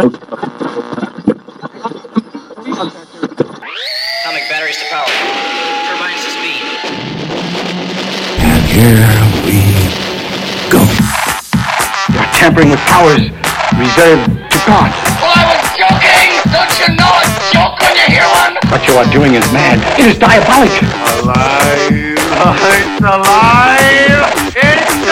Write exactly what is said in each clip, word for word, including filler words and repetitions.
Atomic batteries to power. Turbines to speed. And here we go. You're tampering with powers reserved to God. Well, I was joking! Don't you know a joke when you hear one? What you are doing is mad. It is diabolic. Alive! It's alive! It's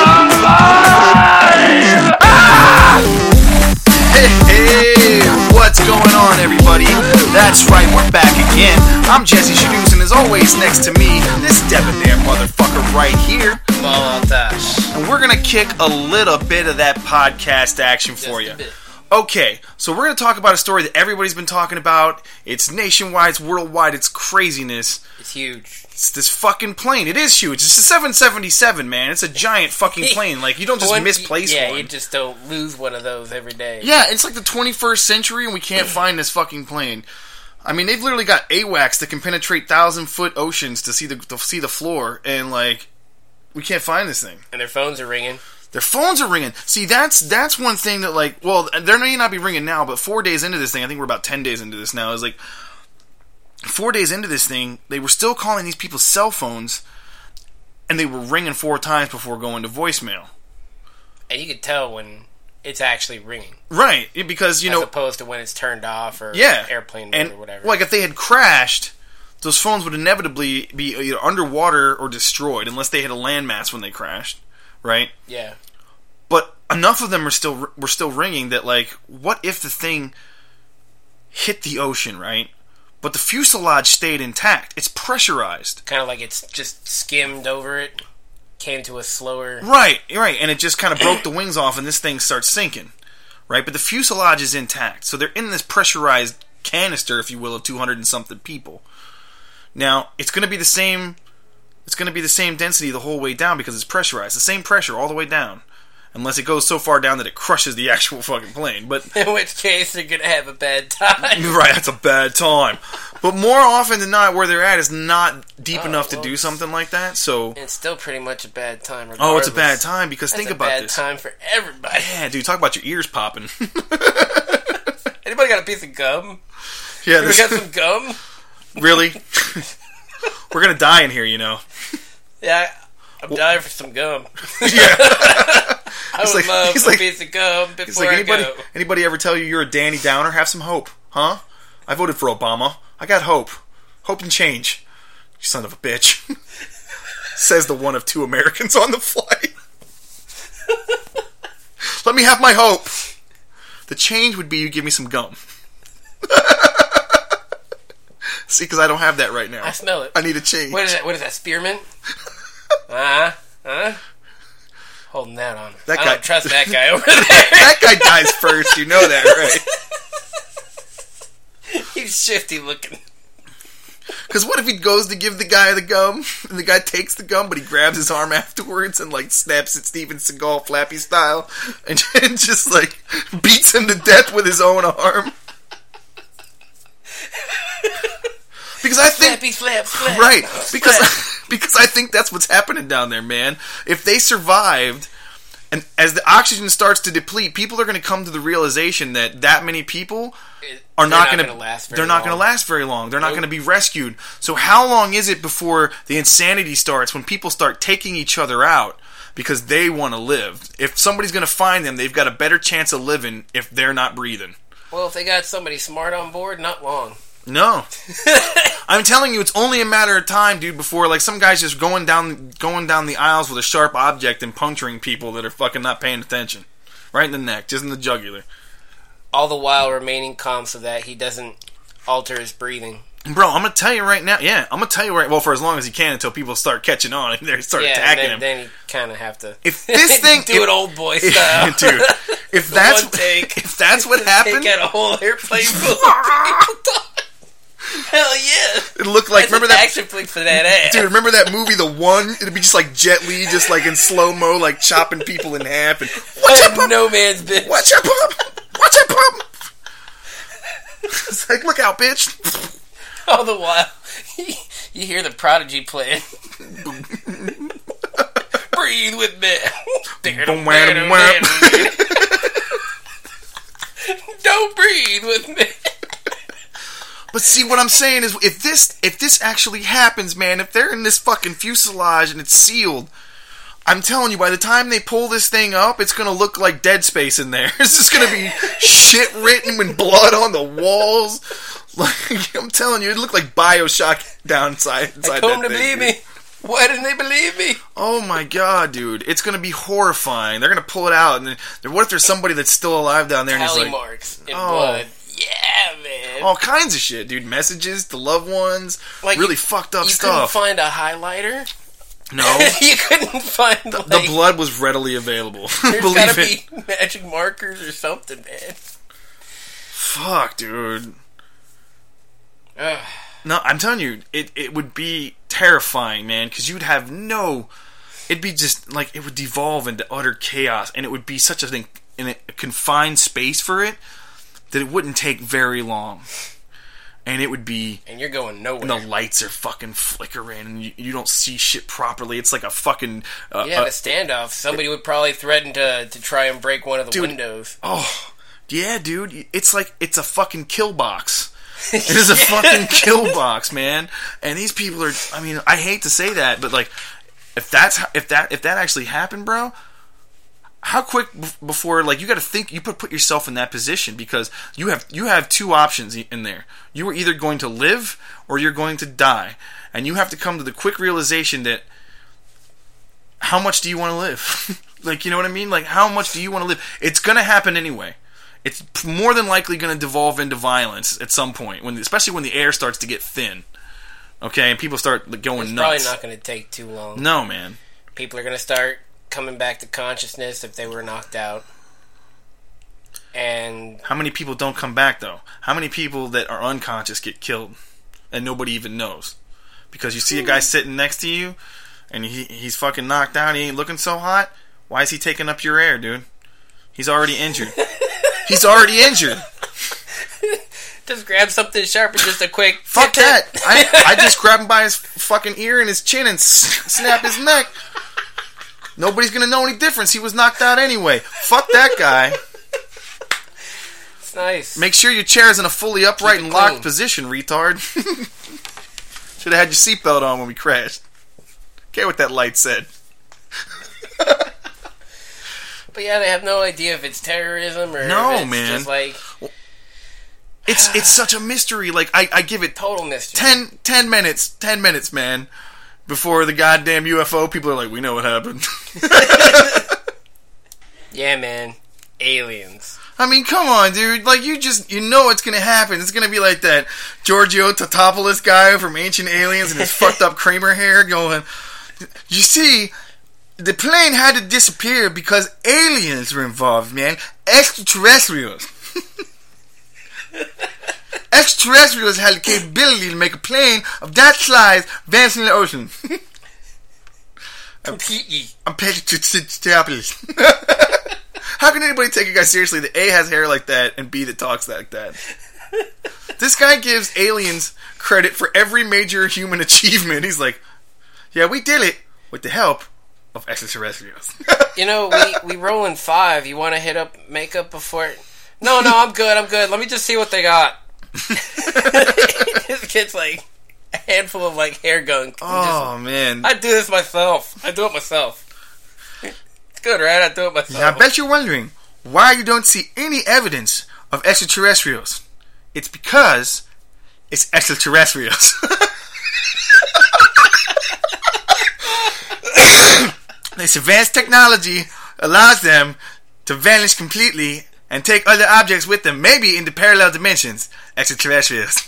alive! Ah! Hey, hey, what's going on, everybody? That's right, we're back again. I'm Jesse Shadoos, and as always, next to me, this debonair motherfucker right here. And we're gonna kick a little bit of that podcast action for you. Okay, so we're gonna talk about a story that everybody's been talking about. It's nationwide, it's worldwide, it's craziness. It's huge. It's this fucking plane. It is huge. It's a seven seventy-seven, man. It's a giant fucking plane. Like, you don't just One- misplace yeah, one. you just don't lose one of those every day. Yeah, it's like the twenty-first century and we can't find this fucking plane. I mean, they've literally got AWACS that can penetrate thousand-foot oceans to see the to see the floor, and, like, we can't find this thing. And their phones are ringing. Their phones are ringing. See, that's that's one thing that, like, well, they may not be ringing now, but four days into this thing, I think we're about ten days into this now, is like, four days into this thing, they were still calling these people's cell phones, and they were ringing four times before going to voicemail. And you could tell when it's actually ringing. Right, because, you as know... opposed to when it's turned off or yeah, airplane mode and, or whatever. Like, if they had crashed, those phones would inevitably be either underwater or destroyed, unless they hit a landmass when they crashed, right? Yeah. But enough of them are still were still ringing that, like, what if the thing hit the ocean, right? But the fuselage stayed intact. It's pressurized. Kind of like it's just skimmed over it, came to a slower... Right, right, and it just kind of broke the wings off and this thing starts sinking, right? But the fuselage is intact. So they're in this pressurized canister, if you will, of two hundred and something people. Now, it's going to be the same it's going to be the same density the whole way down because it's pressurized. The same pressure all the way down. Unless it goes so far down that it crushes the actual fucking plane. But in which case, they're going to have a bad time. Right, that's a bad time. But more often than not, where they're at is not deep oh, enough well, to do something like that. So it's still pretty much a bad time regardless. Oh, it's a bad time because that's think about bad this. Bad time for everybody. Yeah, dude, talk about your ears popping. Anybody got a piece of gum? Yeah, this... We got some gum? Really? We're going to die in here, you know. Yeah, I'm well, dying for some gum. Yeah. I would like, love a like, piece of gum before like, anybody, I go. Anybody ever tell you you're a Danny Downer? Have some hope, huh? I voted for Obama. I got hope. Hope and change. You son of a bitch. Says the one of two Americans on the flight. Let me have my hope. The change would be you give me some gum. See, because I don't have that right now. I smell it. I need a change. What is that? What is that? Spearmint? Uh huh. Holding that on. That I guy, don't trust that guy over there. That guy dies first. You know that, right? He's shifty looking. Because what if he goes to give the guy the gum, and the guy takes the gum, but he grabs his arm afterwards and, like, snaps it Steven Seagal Flappy style, and, and just, like, beats him to death with his own arm? Because I think... Flappy, flap, flap. Right. Because, flap. because I think that's what's happening down there, man. If they survived, and as the oxygen starts to deplete, people are going to come to the realization that that many people... are not, not going to last very they're long. not going to last very long. They're not nope. going to be rescued. So how long is it before the insanity starts, when people start taking each other out because they want to live? If somebody's going to find them, they've got a better chance of living if they're not breathing. Well, if they got somebody smart on board, not long. No. I'm telling you, it's only a matter of time, dude, before, like, some guy's just going down going down the aisles with a sharp object and puncturing people that are fucking not paying attention. Right in the neck, just in the jugular. All the while remaining calm so that he doesn't alter his breathing. Bro, I'm going to tell you right now, yeah, I'm going to tell you right, well, for as long as he can until people start catching on and they start yeah, attacking then, him. then you kind of have to if this thing, do if, it old boy style. Dude, if that's, one take, if that's what happened. Take out a whole airplane full of people. Hell yeah. It looked like, that's remember an that action flick for that ass. Dude, remember that movie, The One? It'd be just like Jet Li, just like in slow-mo, like chopping people in half. And watch out, pump! No man's bitch. Watch out, pump! Watch out, pump! It's like, look out, bitch. All the while, you hear the Prodigy playing. Breathe with me. Don't breathe with me. But see, what I'm saying is, if this if this actually happens, man, if they're in this fucking fuselage and it's sealed, I'm telling you, by the time they pull this thing up, it's gonna look like Dead Space in there. It's just gonna be shit written with blood on the walls. Like, I'm telling you, it looked like BioShock down inside, inside I told that them to thing, believe dude. me. Why didn't they believe me? Oh my god, dude. It's gonna be horrifying. They're gonna pull it out, and then, what if there's somebody that's still alive down there and he's Tally like... marks in oh. blood. Yeah, man. All kinds of shit, dude. Messages to loved ones. Like, really you, fucked up you stuff. You couldn't find a highlighter? No. You couldn't find, the, like... the blood was readily available. There's Believe gotta it. be magic markers or something, man. Fuck, dude. Ugh. No, I'm telling you, it, it would be terrifying, man, because you'd have no... It'd be just, like, it would devolve into utter chaos, and it would be such a thing, in a confined space for it, that it wouldn't take very long. And it would be... And you're going nowhere. And the lights are fucking flickering, and you, you don't see shit properly. It's like a fucking... Uh, yeah, uh, the standoff. Somebody would probably threaten to, to try and break one of the dude, windows. Oh, yeah, dude. It's like, it's a fucking kill box. It is a fucking kill box, man. And these people are... I mean, I hate to say that, but, like, if that's if that if that actually happened, bro... How quick before, like, you got to think, you put put yourself in that position, because you have you have two options in there. You are either going to live or you're going to die, and you have to come to the quick realization that how much do you want to live? Like, you know what I mean? Like, how much do you want to live? It's going to happen anyway. It's more than likely going to devolve into violence at some point, when especially when the air starts to get thin. Okay, and people start going it's nuts. It's probably not going to take too long. No, man. People are going to start coming back to consciousness if they were knocked out. And how many people don't come back, though? How many people that are unconscious get killed and nobody even knows? Because you see a guy sitting next to you and he he's fucking knocked out, he ain't looking so hot. Why is he taking up your air, dude? He's already injured. He's already injured. Just grab something sharp and just a quick... Fuck that. I, I just grab him by his fucking ear and his chin and s- snap his neck. Nobody's gonna know any difference. He was knocked out anyway. Fuck that guy. It's nice. Make sure your chair is in a fully upright and locked clean. position, retard. Should have had your seatbelt on when we crashed. Care what that light said. But yeah, they have no idea if it's terrorism or no, if it's man. just like... It's it's such a mystery. Like, I, I give it... Total mystery. Ten, ten minutes. Ten minutes, man. Before the goddamn U F O people are like, we know what happened. Yeah, man. Aliens. I mean, come on, dude. Like, you just, you know it's gonna happen. It's gonna be like that Giorgio Tatopoulos guy from Ancient Aliens and his fucked up Kramer hair going, you see, the plane had to disappear because aliens were involved, man. Extraterrestrials. Extraterrestrials had the capability to make a plane of that size vanish in the ocean. Completely. I'm Patrick. How can anybody take a guy seriously that A, has hair like that, and B, that talks like that? This guy gives aliens credit for every major human achievement. He's like, yeah, we did it with the help of extraterrestrials. You know, we, we roll in five. You want to hit up makeup before... No, no, I'm good, I'm good. Let me just see what they got. This kid's like a handful of like hair gunk. Oh, just, man. I do this myself. I do it myself. It's good, right? I do it myself. Yeah, I bet you're wondering why you don't see any evidence of extraterrestrials. It's because it's extraterrestrials. This advanced technology allows them to vanish completely and take other objects with them, maybe into parallel dimensions. Extraterrestrials.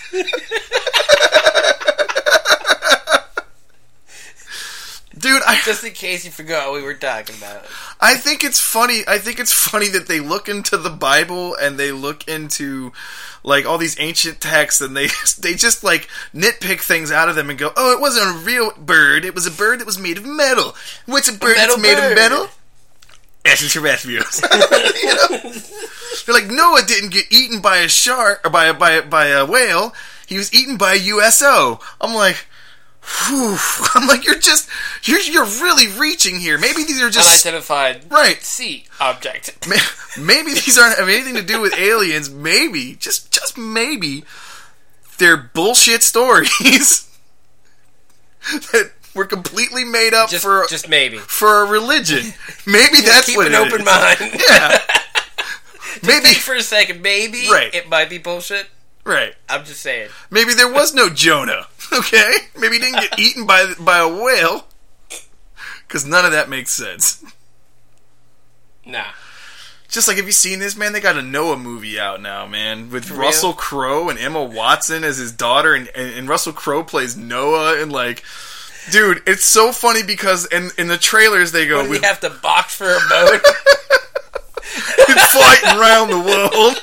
Dude, I just in case you forgot what we were talking about. I think it's funny. I think it's funny that they look into the Bible and they look into like all these ancient texts and they they just like nitpick things out of them and go, "Oh, it wasn't a real bird. It was a bird that was made of metal. What's a bird a that's made bird. of metal? Extraterrestrials." You know? They're like, Noah didn't get eaten by a shark or by a, by a, by a whale. He was eaten by a U S O. I'm like, Whew, I'm like, you're just, you're you're really reaching here. Maybe these are just unidentified right sea object. Maybe these aren't have anything to do with aliens. Maybe, just just maybe, they're bullshit stories that were completely made up just, for just maybe for a religion. Maybe that's keep what an it open is. mind. Yeah, maybe think for a second. Maybe right. it might be bullshit. Right. I'm just saying. Maybe there was no Jonah. Okay, maybe he didn't get eaten by by a whale. Because none of that makes sense. Nah. Just like, have you seen this, man? They got a Noah movie out now, man, with For Russell real? Crowe and Emma Watson as his daughter, and, and, and Russell Crowe plays Noah, and like, dude, it's so funny because in in the trailers they go, What, do we we have to box for a boat? fighting around the world.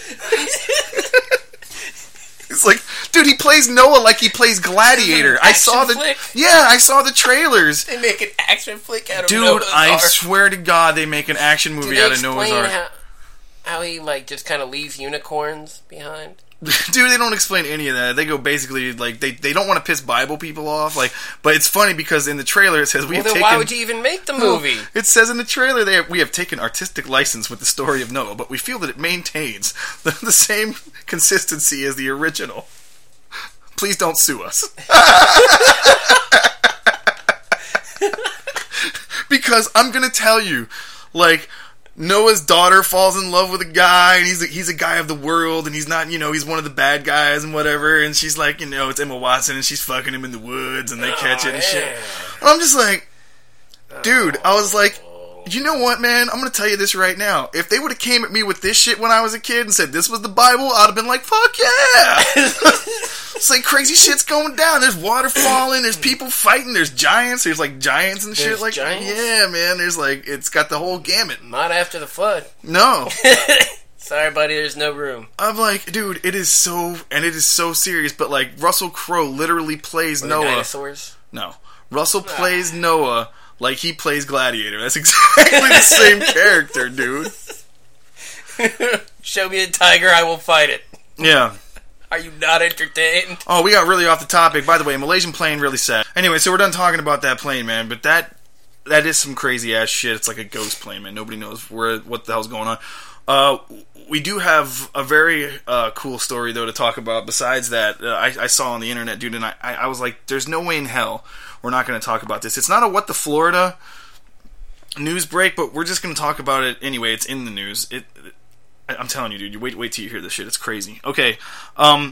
It's like, dude, he plays Noah like he plays Gladiator. I saw the flick. yeah, I saw the trailers. They make an action flick out of Dude, Noah's I Ark. swear to God, they make an action Do movie they out of Noah's explain Ark. how, how he like just kind of leaves unicorns behind? Dude, they don't explain any of that. They go basically like they, they don't want to piss Bible people off. Like, but it's funny because in the trailer it says we Well, have then taken. why would you even make the movie? It says in the trailer they have, we have taken artistic license with the story of Noah, but we feel that it maintains the, the same consistency as the original. Please don't sue us. Because I'm gonna tell you, like, Noah's daughter falls in love with a guy, and he's a, he's a guy of the world, and he's not, you know, he's one of the bad guys and whatever, and she's like, you know, it's Emma Watson, and she's fucking him in the woods, and they catch it and shit. And I'm just like, dude, I was like, you know what, man? I'm gonna tell you this right now. If they would have came at me with this shit when I was a kid and said this was the Bible, I'd have been like, fuck yeah! It's like crazy shit's going down. There's water falling. There's people fighting. There's giants. There's like giants and shit. There's Like, giants? yeah, man. There's like, it's got the whole gamut. Not after the flood. No, Sorry, buddy. There's no room. I'm like, dude, it is so, and it is so serious. But like, Russell Crowe literally plays Were there Noah. dinosaurs? No, Russell plays Noah like he plays Gladiator. That's exactly the same character, dude. Show me a tiger, I will fight it. Yeah. Are you not entertained? Oh, we got really off the topic. By the way, Malaysian plane, really sad. Anyway, so we're done talking about that plane, man. But that that is some crazy ass shit. It's like a ghost plane, man. Nobody knows where what the hell's going on. Uh, we do have a very uh, cool story though to talk about. Besides that, uh, I, I saw on the internet, dude, and I, I was like, "There's no way in hell we're not going to talk about this." It's not a What the Florida news break, but we're just going to talk about it anyway. It's in the news. It. I'm telling you, dude. You wait, wait till you hear this shit. It's crazy. Okay, um,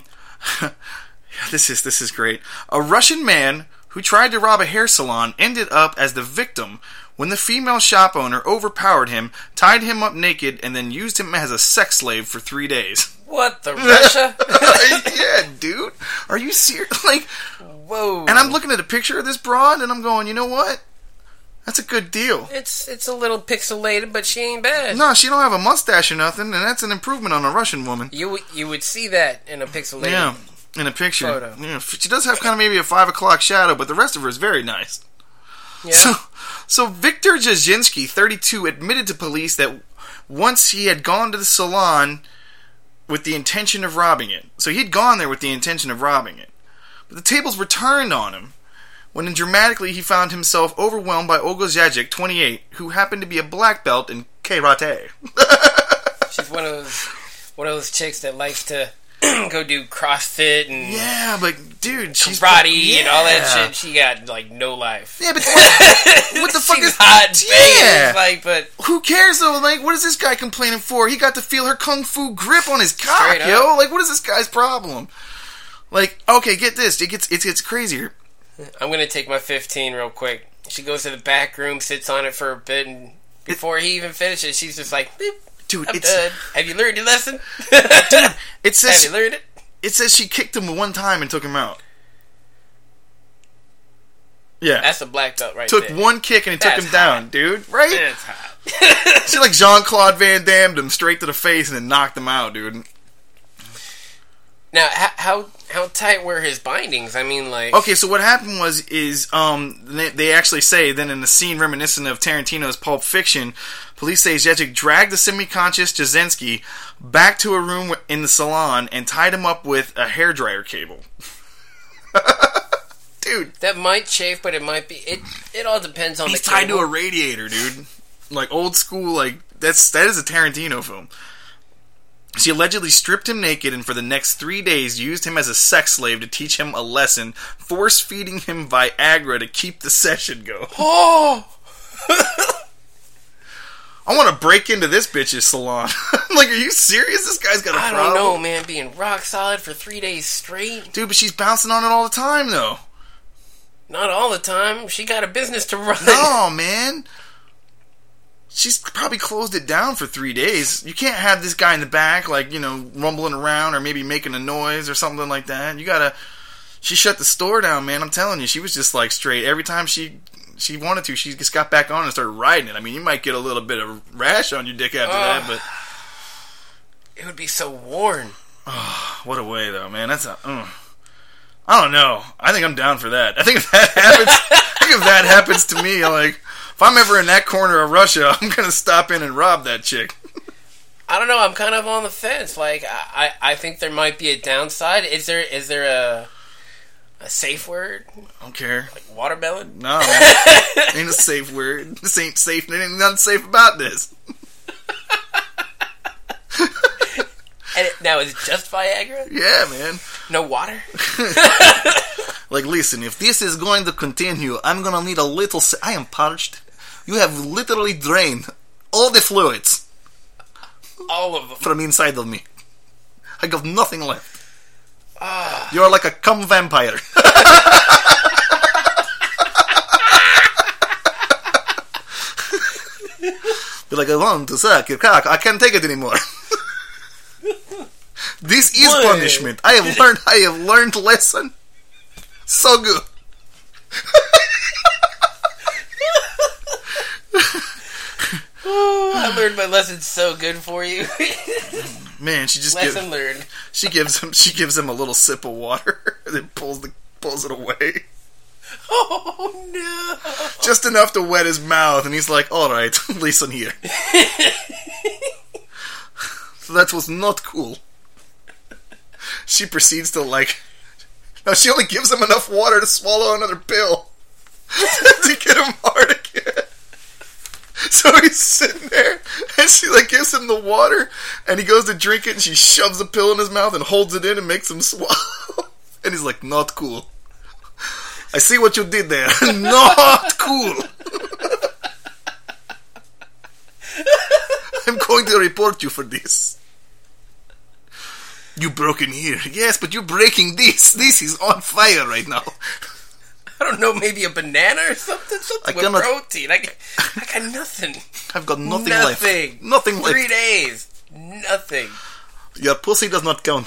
this is this is great. A Russian man who tried to rob a hair salon ended up as the victim when the female shop owner overpowered him, tied him up naked, and then used him as a sex slave for three days. What, the Russia? Yeah, dude. Are you serious? Like, Whoa. and I'm looking at a picture of this broad, and I'm going, you know what? That's a good deal. It's it's a little pixelated, but she ain't bad. No, she don't have a mustache or nothing, and that's an improvement on a Russian woman. You would- you would see that in a pixelated. Yeah, in a picture. Photo. Yeah, she does have kind of maybe a five o'clock shadow, but the rest of her is very nice. Yeah. So, so Victor Jasinski, thirty-two, admitted to police that once he had gone to the salon with the intention of robbing it. So he'd gone there with the intention of robbing it. But the tables were turned on him when dramatically he found himself overwhelmed by Olga Zajic, twenty-eight, who happened to be a black belt in karate. She's one of those one of those chicks that likes to go do CrossFit and Yeah, but dude, she's karate and all that yeah. shit. She got like no life. Yeah, but what, what the fuck She's is hot and yeah? banging, like, but Who cares though? Like, what is this guy complaining for? He got to feel her kung fu grip on his cock, Straight up. yo. Like, what is this guy's problem? Like, okay, get this. It gets it gets crazier. I'm gonna take my fifteen real quick. She goes to the back room, sits on it for a bit, and before he even finishes, she's just like, "Beep, Dude, I'm it's done. Have you learned your lesson? dude, it Have says you learned it?" it says she kicked him one time and took him out. Yeah. That's a black belt right took there. one kick and it took That's him down, hot. dude. Right? It's hot. She like Jean-Claude Van Damme him straight to the face and then knocked him out, dude. Now, how, how how tight were his bindings? I mean, like, Okay, so what happened was is um they, they actually say then in the scene reminiscent of Tarantino's Pulp Fiction, police say Zajic dragged the semi-conscious Jasinski back to a room in the salon and tied him up with a hairdryer cable. Dude. That might chafe, but it might be... It It all depends on He's the tied cable. to a radiator, dude. Like, old school, like, that's that is a Tarantino film. She allegedly stripped him naked and for the next three days used him as a sex slave to teach him a lesson, force-feeding him Viagra to keep the session going. Oh! I want to break into this bitch's salon. Like, are you serious? This guy's got a I problem. don't know, man. Being rock solid for three days straight. Dude, but she's bouncing on it all the time, though. Not all the time. She got a business to run. No, man. She's probably closed it down for three days. You can't have this guy in the back, like, you know, rumbling around or maybe making a noise or something like that. You gotta... She shut the store down, man. I'm telling you. She was just, like, straight. Every time she... She wanted to. She just got back on and started riding it. I mean, you might get a little bit of rash on your dick after uh, that, but... It would be so worn. Oh, what a way, though, man. That's a... Uh, I don't know. I think I'm down for that. I think if that happens... I think if that happens to me, like... If I'm ever in that corner of Russia, I'm going to stop in and rob that chick. I don't know. I'm kind of on the fence. Like, I, I, I think there might be a downside. Is there is there a... A safe word? I don't care. Like watermelon? No. Ain't a safe word. This ain't safe. There ain't nothing safe about this. And it, now, is it just Viagra? Yeah, man. No water? Like, listen, if this is going to continue, I'm going to need a little... Sa- I am parched. You have literally drained all the fluids. All of them. From inside of me. I got nothing left. Ah. You're like a cum vampire. You're like, I want to suck your cock. I can't take it anymore. This is What? punishment. I have learned. I have learned lesson. So good. I learned my lesson so good for you. Man, she just Lesson gives, learned. she gives him she gives him a little sip of water and then pulls the pulls it away. Oh no! Just enough to wet his mouth, and he's like, "All right, listen here." So that was not cool. She proceeds to like. No, she only gives him enough water to swallow another pill to get him hard again. So he's sitting there, and she like gives him the water, and he goes to drink it, and she shoves a pill in his mouth and holds it in and makes him swallow. And he's like, "Not cool. I see what you did there. Not cool. I'm going to report you for this. You broke in here. Yes, but you're breaking this. This is on fire right now." I don't know, maybe a banana or something? Something I with cannot- protein. I, got- I got nothing. I've got nothing, Nothing. left. Nothing left. Three days. Nothing. Your pussy does not count.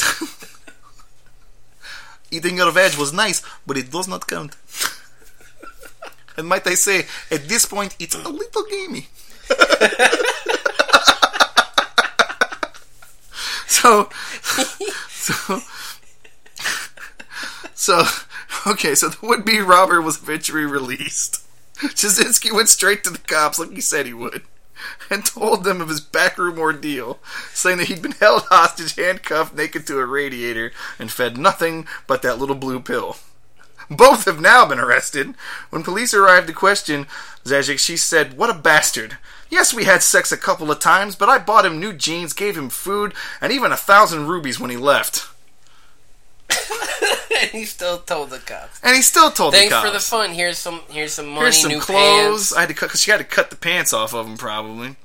Eating your veg was nice, but it does not count. And might I say, at this point, it's a little gamey. so, so, so, okay, so the would-be robber was eventually released. Jasinski went straight to the cops like he said he would, and told them of his backroom ordeal, saying that he'd been held hostage, handcuffed, naked to a radiator, and fed nothing but that little blue pill. Both have now been arrested. When police arrived to question Zajic, she said, "What a bastard. Yes, we had sex a couple of times, but I bought him new jeans, gave him food, and even a thousand rubies when he left." And he still told the cops. And he still told Thanks the cops. for the fun. Here's some Here's some money, Here's some new clothes. pants. I had to cut, because she had to cut the pants off of him, probably.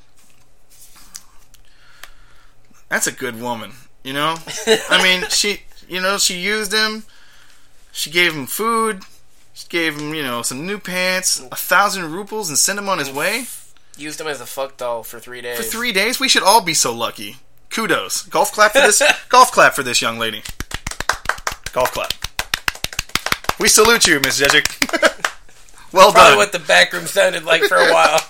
That's a good woman, you know? I mean, she, you know, she used him. She gave him food. She gave him, you know, some new pants, a thousand rubles, and sent him on his way. Used him as a fuck doll for three days. For three days? We should all be so lucky. Kudos. Golf clap for this. Golf clap for this young lady. Golf clap. We salute you, Miss Jejic. Well Probably done. what the back room sounded like for a while.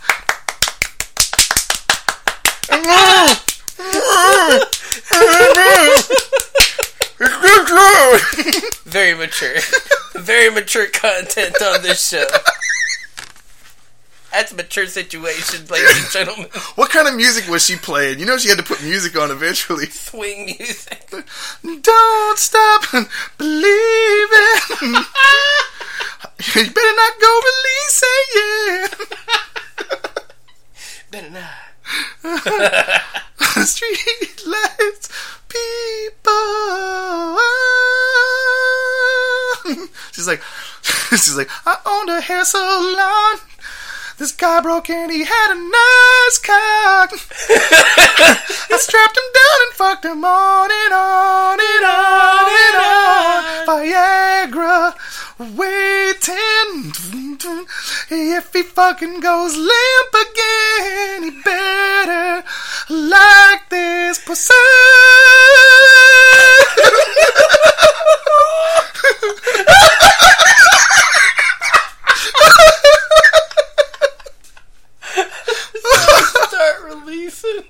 Very mature. Very mature content on this show. That's a mature situation, ladies and gentlemen. What kind of music was she playing? You know she had to put music on eventually. Swing music. Don't stop believing. not go release it, yeah. Better not. Street lights, people. She's like, she's like, I owned a hair salon. This guy broke in, he had a nice cock. I strapped him down and fucked him on and on and on and on. Viagra waiting. If he fucking goes limp again, he better like this pussy. Start releasing.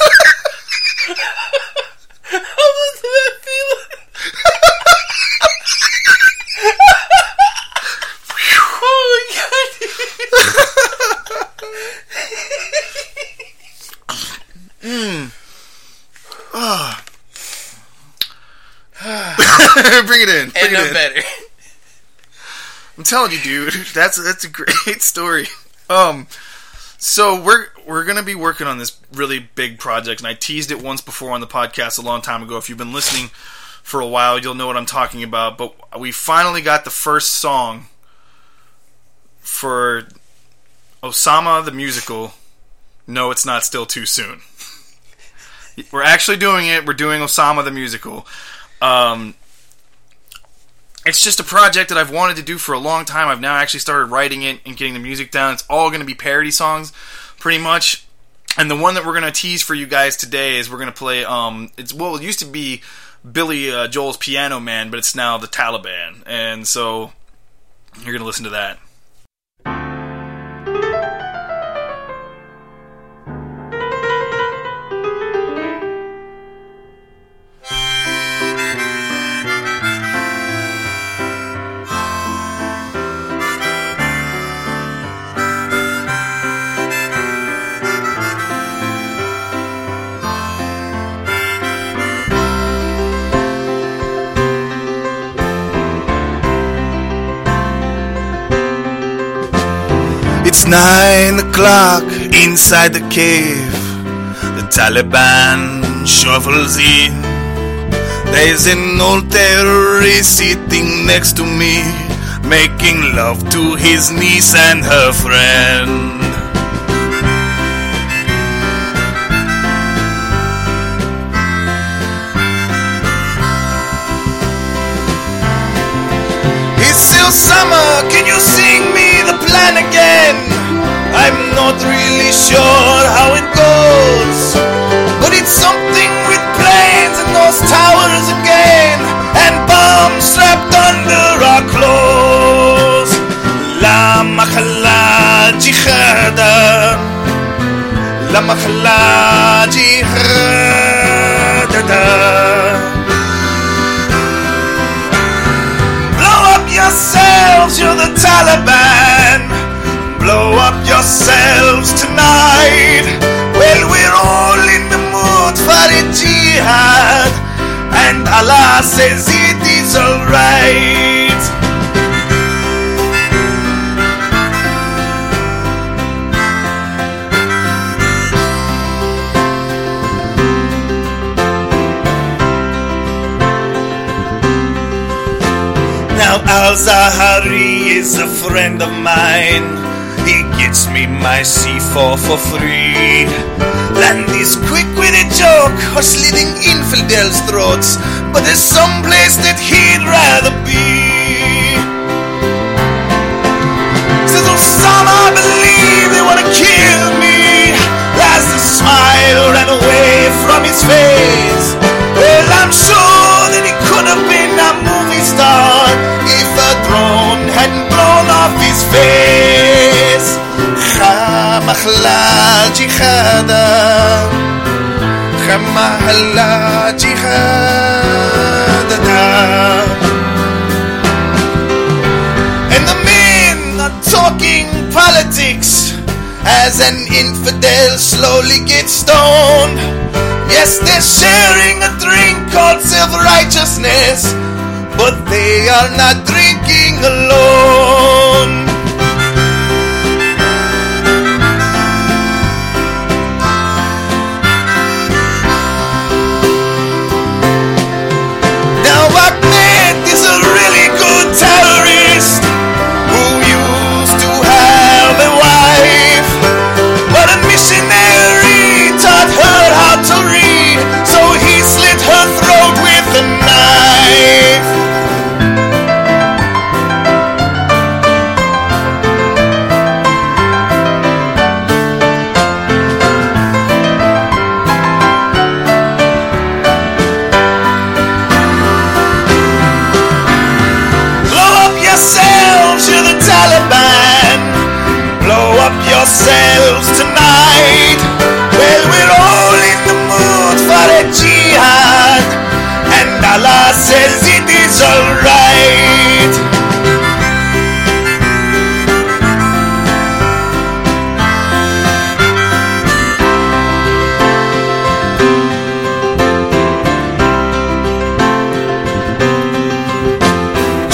How was that feeling? Oh my god. mm. Oh. Bring it in. Bring And it no in. better. I'm telling you, dude, that's that's a great story. Um, so we're we're gonna be working on this really big project, and I teased it once before on the podcast a long time ago. If you've been listening for a while, you'll know what I'm talking about. But we finally got the first song for Osama the musical. No, it's not still too soon. We're actually doing it. We're doing Osama the musical. Um. It's just a project that I've wanted to do for a long time. I've now actually started writing it and getting the music down. It's all going to be parody songs, pretty much. And the one that we're going to tease for you guys today is we're going to play, um, it's well, it used to be Billy uh, Joel's Piano Man, but it's now the Taliban. And so you're going to listen to that. It's nine o'clock inside the cave. The Taliban shuffles in. There's an old terrorist sitting next to me, making love to his niece and her friend. It's Osama, can you sing me the plan again? I'm not really sure how it goes, but it's something with planes and those towers again, and bombs strapped under our clothes. La Makhala Jihada, La Makhala Jihada. Blow up yourselves, you're the Taliban. Blow up yourselves tonight. Well, we're all in the mood for a jihad, and Allah says it is alright. Now Al-Zahari is a friend of mine. He gets me my C four for free. Land is quick with a joke or slitting infidels' throats, but there's some place that he'd rather be. Says Osama, I believe they wanna kill me. As the smile ran away from his face. Well, I'm sure that he could have been a movie star if a drone hadn't blown off his face. Mahla jihada, mahla jihada. And the men are talking politics as an infidel slowly gets stoned. Yes, they're sharing a drink called self-righteousness, but they are not drinking alone.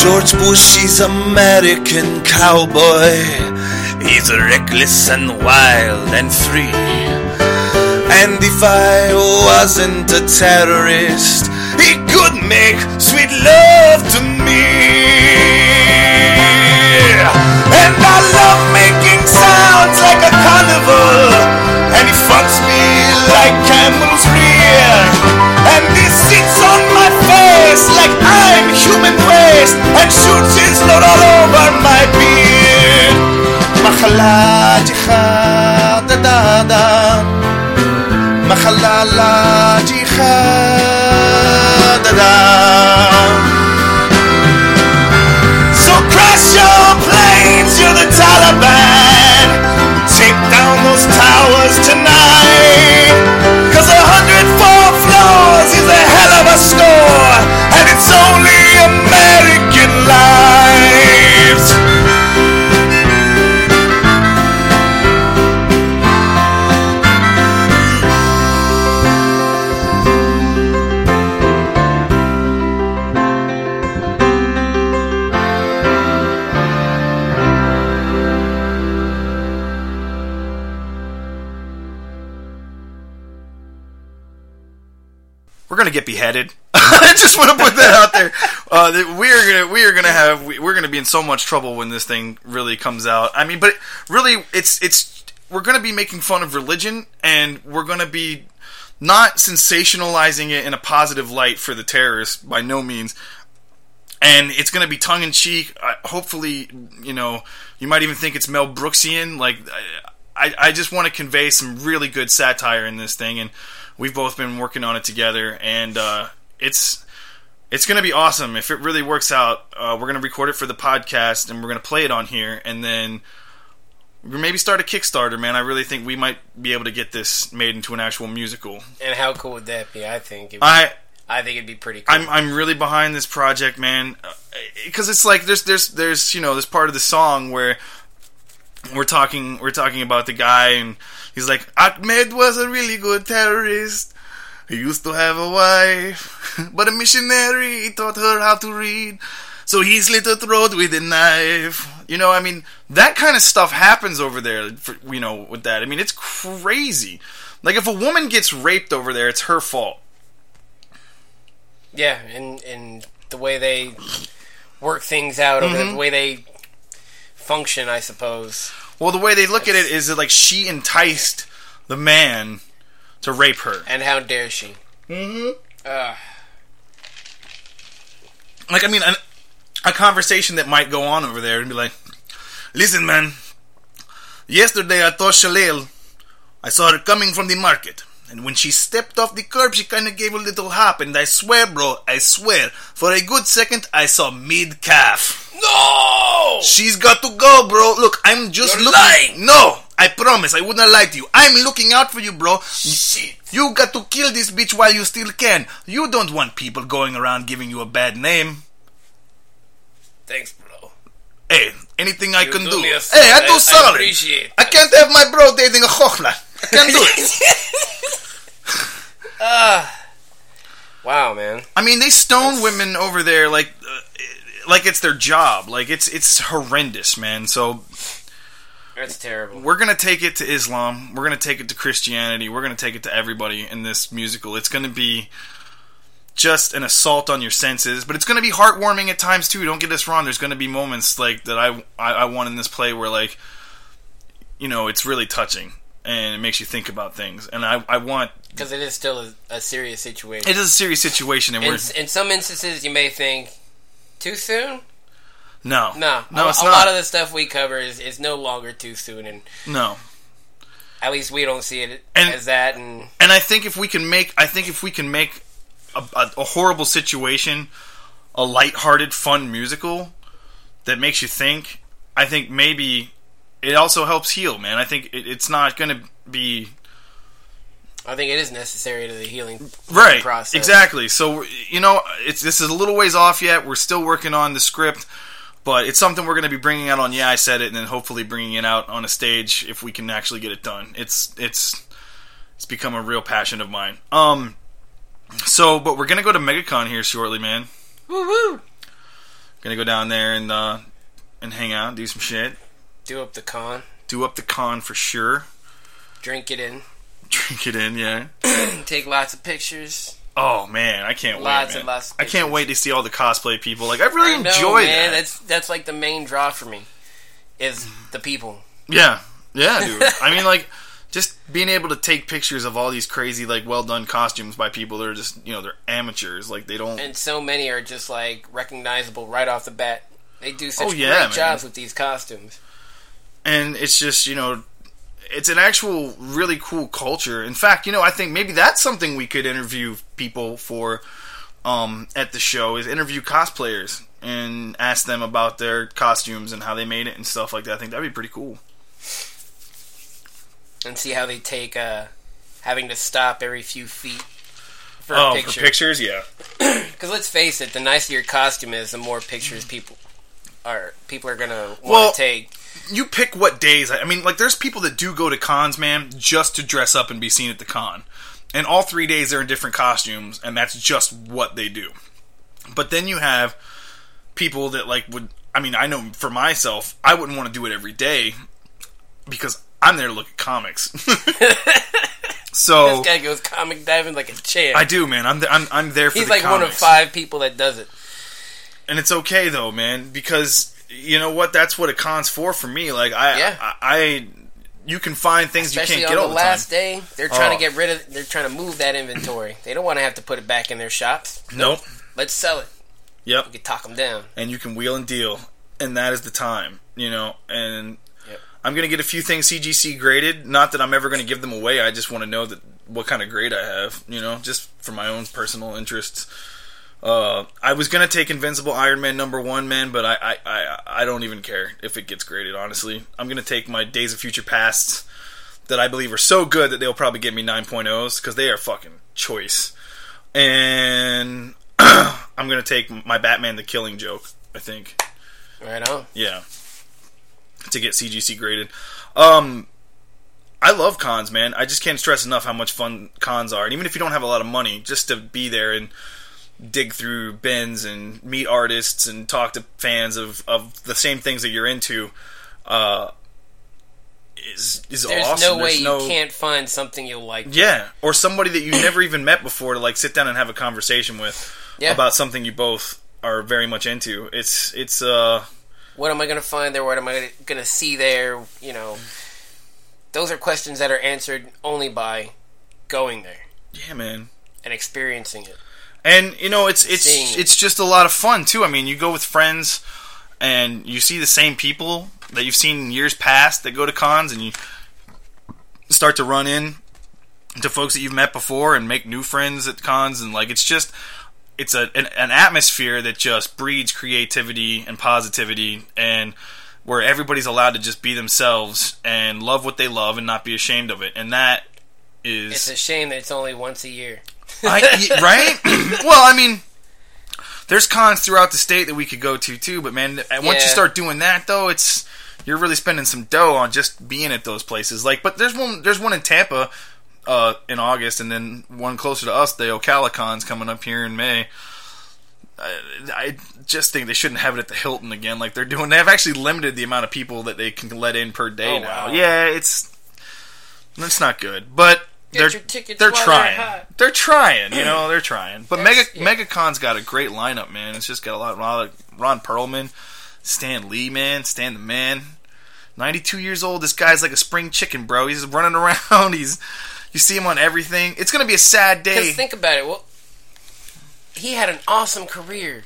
George Bush, he's American cowboy. He's reckless and wild and free. And if I wasn't a terrorist, he could make sweet love to me. And I love making sounds like a carnival, and he fucks me like camel's rear. And he sits on my face like I'm human waste, and shoots his load all over my beard. Machala jihad da da da, machala jihad da da. So crash your planes, you're the Taliban. Take down those towers tonight, 'cause a hundred four floors is a hell of a score, and it's only American lives. We're gonna get beheaded. I just want to put that out there. Uh, that we're gonna we are gonna have we, we're gonna be in so much trouble when this thing really comes out. I mean, but really, it's it's we're gonna be making fun of religion, and we're gonna be not sensationalizing it in a positive light for the terrorists by no means. And it's gonna be tongue in cheek. Uh, hopefully, you know, you might even think it's Mel Brooksian. Like, I I just want to convey some really good satire in this thing, and we've both been working on it together, and uh, it's it's going to be awesome. If it really works out, uh, we're going to record it for the podcast, and we're going to play it on here, and then maybe start a Kickstarter, man. I really think we might be able to get this made into an actual musical. And how cool would that be? I think. It'd be, I I think it'd be pretty cool. I'm I'm really behind this project, man, because it's like there's there's there's you know there's part of the song where we're talking we're talking about the guy, and he's like, Ahmed was a really good terrorist. He used to have a wife, but a missionary taught her how to read, so he slit her throat with a knife. You know, I mean, that kind of stuff happens over there, for, you know, with that. I mean, it's crazy. Like, if a woman gets raped over there, it's her fault. Yeah, and, and the way they work things out, mm-hmm. or the way they function, I suppose. Well, the way they look at it is that, like, she enticed the man to rape her. And how dare she? Mm-hmm. Uh. Like, I mean, a, a conversation that might go on over there and be like, listen, man, yesterday I saw Shalil. I saw her coming from the market. And when she stepped off the curb, she kind of gave a little hop. And I swear, bro, I swear, for a good second, I saw mid-calf. No! She's got to go, bro. Look, I'm just You're looking. lying. No, I promise, I wouldn't lie to you. I'm looking out for you, bro. Shit. You got to kill this bitch while you still can. You don't want people going around giving you a bad name. Thanks, bro. Hey, anything I You can do do. me a Hey, I do I solid. appreciate I can't have my bro dating a chokhla. I can't do it. uh, wow, man. I mean, they stone That's... women over there like, uh, like it's their job. Like, it's it's horrendous, man. So that's terrible. We're gonna take it to Islam. We're gonna take it to Christianity. We're gonna take it to everybody in this musical. It's gonna be just an assault on your senses, but it's gonna be heartwarming at times too. Don't get us wrong. There's gonna be moments like that I I, I want in this play where, like, you know, it's really touching and it makes you think about things. And I I want, because it is still a, a serious situation. It is a serious situation, and in, we're in some instances you may think too soon. No, no, no. A, it's a not. lot of the stuff we cover is, is no longer too soon, and no. At least we don't see it and, as that. And and I think if we can make, I think if we can make a, a, a horrible situation a lighthearted, fun musical that makes you think, I think maybe it also helps heal, man. I think it, it's not going to be. I think it is necessary to the healing right, process. Exactly. So, you know, it's this is a little ways off yet. We're still working on the script, but it's something we're going to be bringing out on Yeah, I Said It, and then hopefully bringing it out on a stage if we can actually get it done. It's it's it's become a real passion of mine. Um, so, but we're going to go to MegaCon here shortly, man. Woo woo! Gonna go down there and uh, and hang out, do some shit. Do up the con. Do up the con for sure. Drink it in. Drink it in, yeah. Take lots of pictures. Oh man, I can't lots wait, man. and lots of I pictures. can't wait to see all the cosplay people. Like I really I know, enjoy man. that. That's that's like the main draw for me. Is the people. Yeah, yeah, dude. I mean, like, just being able to take pictures of all these crazy, like, well done costumes by people that are just, you know, they're amateurs. Like they don't. And so many are just like recognizable right off the bat. They do such Oh, yeah, great man. jobs with these costumes. And it's just, you know, it's an actual really cool culture. In fact, you know, I think maybe that's something we could interview people for um, at the show, is interview cosplayers and ask them about their costumes and how they made it and stuff like that. I think that'd be pretty cool. And see how they take uh, having to stop every few feet for oh, a picture. for pictures, yeah. Because let's face it, the nicer your costume is, the more pictures people are people are gonna want to Well, take. You pick what days. I mean, like, there's people that do go to cons, man, just to dress up and be seen at the con. And all three days they're in different costumes, and that's just what they do. But then you have people that, like, would... I mean, I know for myself, I wouldn't want to do it every day because I'm there to look at comics. So This guy goes comic diving like a champ. I do, man. I'm th- I'm, I'm there for He's the like comics. one of five people that does it. And it's okay, though, man, because... You know what? That's what a con's for for me. Like I, Yeah. I, I, you can find things Especially you can't get all on the the last time. day, they're trying Oh. to get rid of. They're trying to move that inventory. They don't want to have to put it back in their shops. Nope. Let's sell it. Yep. You can talk them down. And you can wheel and deal, and that is the time. You know, and Yep. I'm gonna get a few things C G C graded. Not that I'm ever gonna give them away. I just want to know that what kind of grade I have. You know, just for my own personal interests. Uh, I was gonna take Invincible Iron Man number one, man, but I, I, I, I don't even care if it gets graded. Honestly, I'm gonna take my Days of Future Pasts that I believe are so good that they'll probably give me nine point ohs because they are fucking choice. And I'm gonna take my Batman: The Killing Joke. I think, Right on. yeah, to get C G C graded. Um, I love cons, man. I just can't stress enough how much fun cons are, and even if you don't have a lot of money, just to be there and dig through bins and meet artists and talk to fans of, of the same things that you're into uh, is is There's awesome. no way There's you no, can't find something you'll like. yeah, or somebody that you never even met before to like sit down and have a conversation with Yeah. about something you both are very much into. It's it's uh What am I going to find there? What am I going to see there? You know, those are questions that are answered only by going there yeah, man. and experiencing it. And you know, it's it's Seeing it. it's just a lot of fun too. I mean, you go with friends, and you see the same people that you've seen in years past that go to cons, and you start to run in to folks that you've met before and make new friends at cons, and like it's just it's a an, an atmosphere that just breeds creativity and positivity, and where everybody's allowed to just be themselves and love what they love and not be ashamed of it, and that is It's a shame that it's only once a year. I, y- right? Well, I mean, there's cons throughout the state that we could go to too, but man, once you Yeah. start doing that, though, it's you're really spending some dough on just being at those places. Like, but there's one, there's one in Tampa uh, in August, and then one closer to us, the Ocala Con's coming up here in May. I, I just think they shouldn't have it at the Hilton again, like they're doing. They have actually limited the amount of people that they can let in per day Oh, now. wow. Yeah, it's it's not good, but. Get They're, your tickets they're while trying. they're hot. They're trying, you know, they're trying. But Mega That's- yeah. MegaCon's got a great lineup, man. It's just got a lot, a lot of Ron Perlman, Stan Lee, man, Stan the Man. ninety-two years old. This guy's like a spring chicken, bro. He's running around. He's you see him on everything. It's gonna be a sad day. Because think about it. Well, he had an awesome career.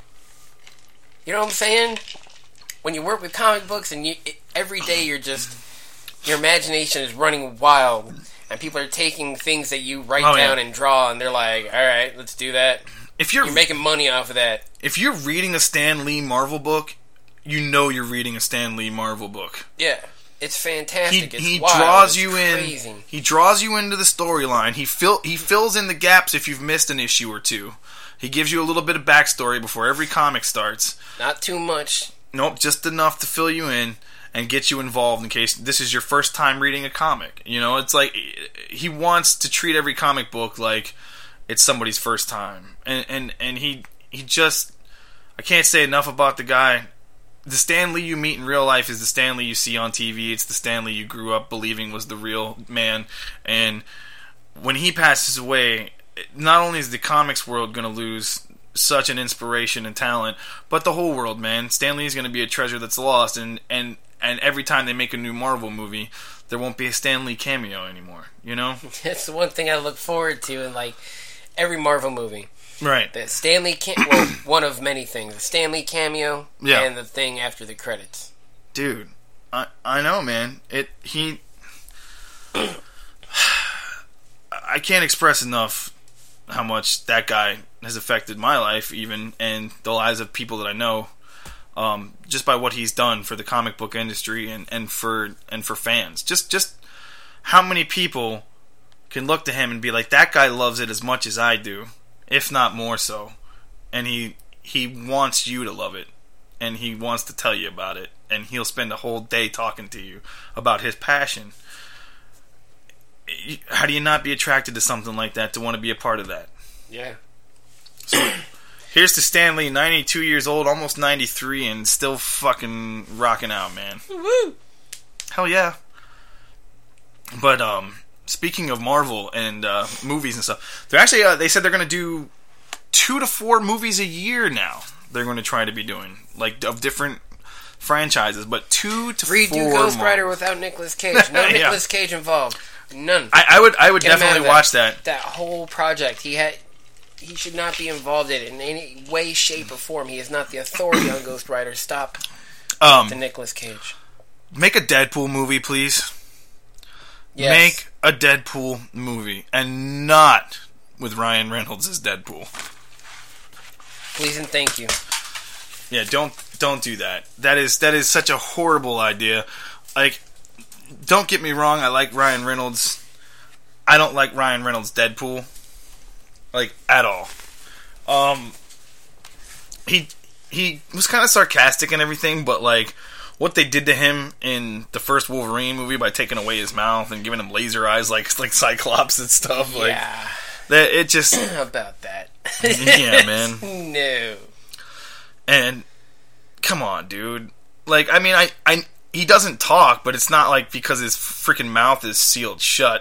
You know what I'm saying? When you work with comic books and you it, every day you're just your imagination is running wild. And people are taking things that you write Oh, yeah. down and draw, and they're like, "All right, let's do that." If you're, You're making money off of that. if you're reading a Stan Lee Marvel book, you know you're reading a Stan Lee Marvel book. Yeah, it's He fantastic. it's he wild. draws it's you crazy. in. He draws you into the storyline. He fill he fills in the gaps if you've missed an issue or two. He gives you a little bit of backstory before every comic starts. Not too much. Nope, just enough to fill you in and get you involved in case this is your first time reading a comic. You know, it's like he wants to treat every comic book like it's somebody's first time, and and and he he just I can't say enough about the guy. The Stan Lee you meet in real life is the Stan Lee you see on T V. It's the Stan Lee you grew up believing was the real man. And when he passes away, not only is the comics world going to lose such an inspiration and talent, but the whole world, man. Stan Lee is going to be a treasure that's lost. And, and, and every time they make a new Marvel movie, there won't be a Stan Lee cameo anymore, you know? That's the one thing I look forward to in, like, every Marvel movie. Right. The Stan Lee cam- well, one of many things. The Stan Lee cameo yeah. and the thing after the credits. Dude, I I know, man. It he I can't express enough how much that guy has affected my life, even, and the lives of people that I know, um, just by what he's done for the comic book industry and, and for and for fans. Just just how many people can look to him and be like, that guy loves it as much as I do, if not more so, and he he wants you to love it, and he wants to tell you about it, and he'll spend a whole day talking to you about his passion. How do you not be attracted to something like that, to want to be a part of that? Yeah. So here's to Stan Lee, ninety-two years old, almost ninety-three, and still fucking rocking out, man. Woo! Hell yeah. But um speaking of Marvel and uh, movies and stuff, they're actually uh, they said they're going to do two to four movies a year now. They're going to try to be doing, like, of different franchises, but two to Redo four. Ghost more. Rider without Nicolas Cage. No Yeah. Nicolas Cage involved. None. I, I would I would Get him out definitely of watch that. That whole project. He had. He should not be involved in it in any way, shape, or form. He is not the authority on Ghost Rider. Stop Um, the Nicolas Cage. Make a Deadpool movie, please. Yes. Make a Deadpool movie, and not with Ryan Reynolds as Deadpool. Please and thank you. Yeah, don't don't do that. That is that is such a horrible idea. Like, don't get me wrong, I like Ryan Reynolds. I don't like Ryan Reynolds Deadpool, like, at all. Um, he he was kind of sarcastic and everything, but, like, what they did to him in the first Wolverine movie by taking away his mouth and giving him laser eyes like like Cyclops and stuff, like, Yeah. that it just About that. yeah, man. No. And come on, dude. Like, I mean, I, I he doesn't talk, but it's not like because his freaking mouth is sealed shut.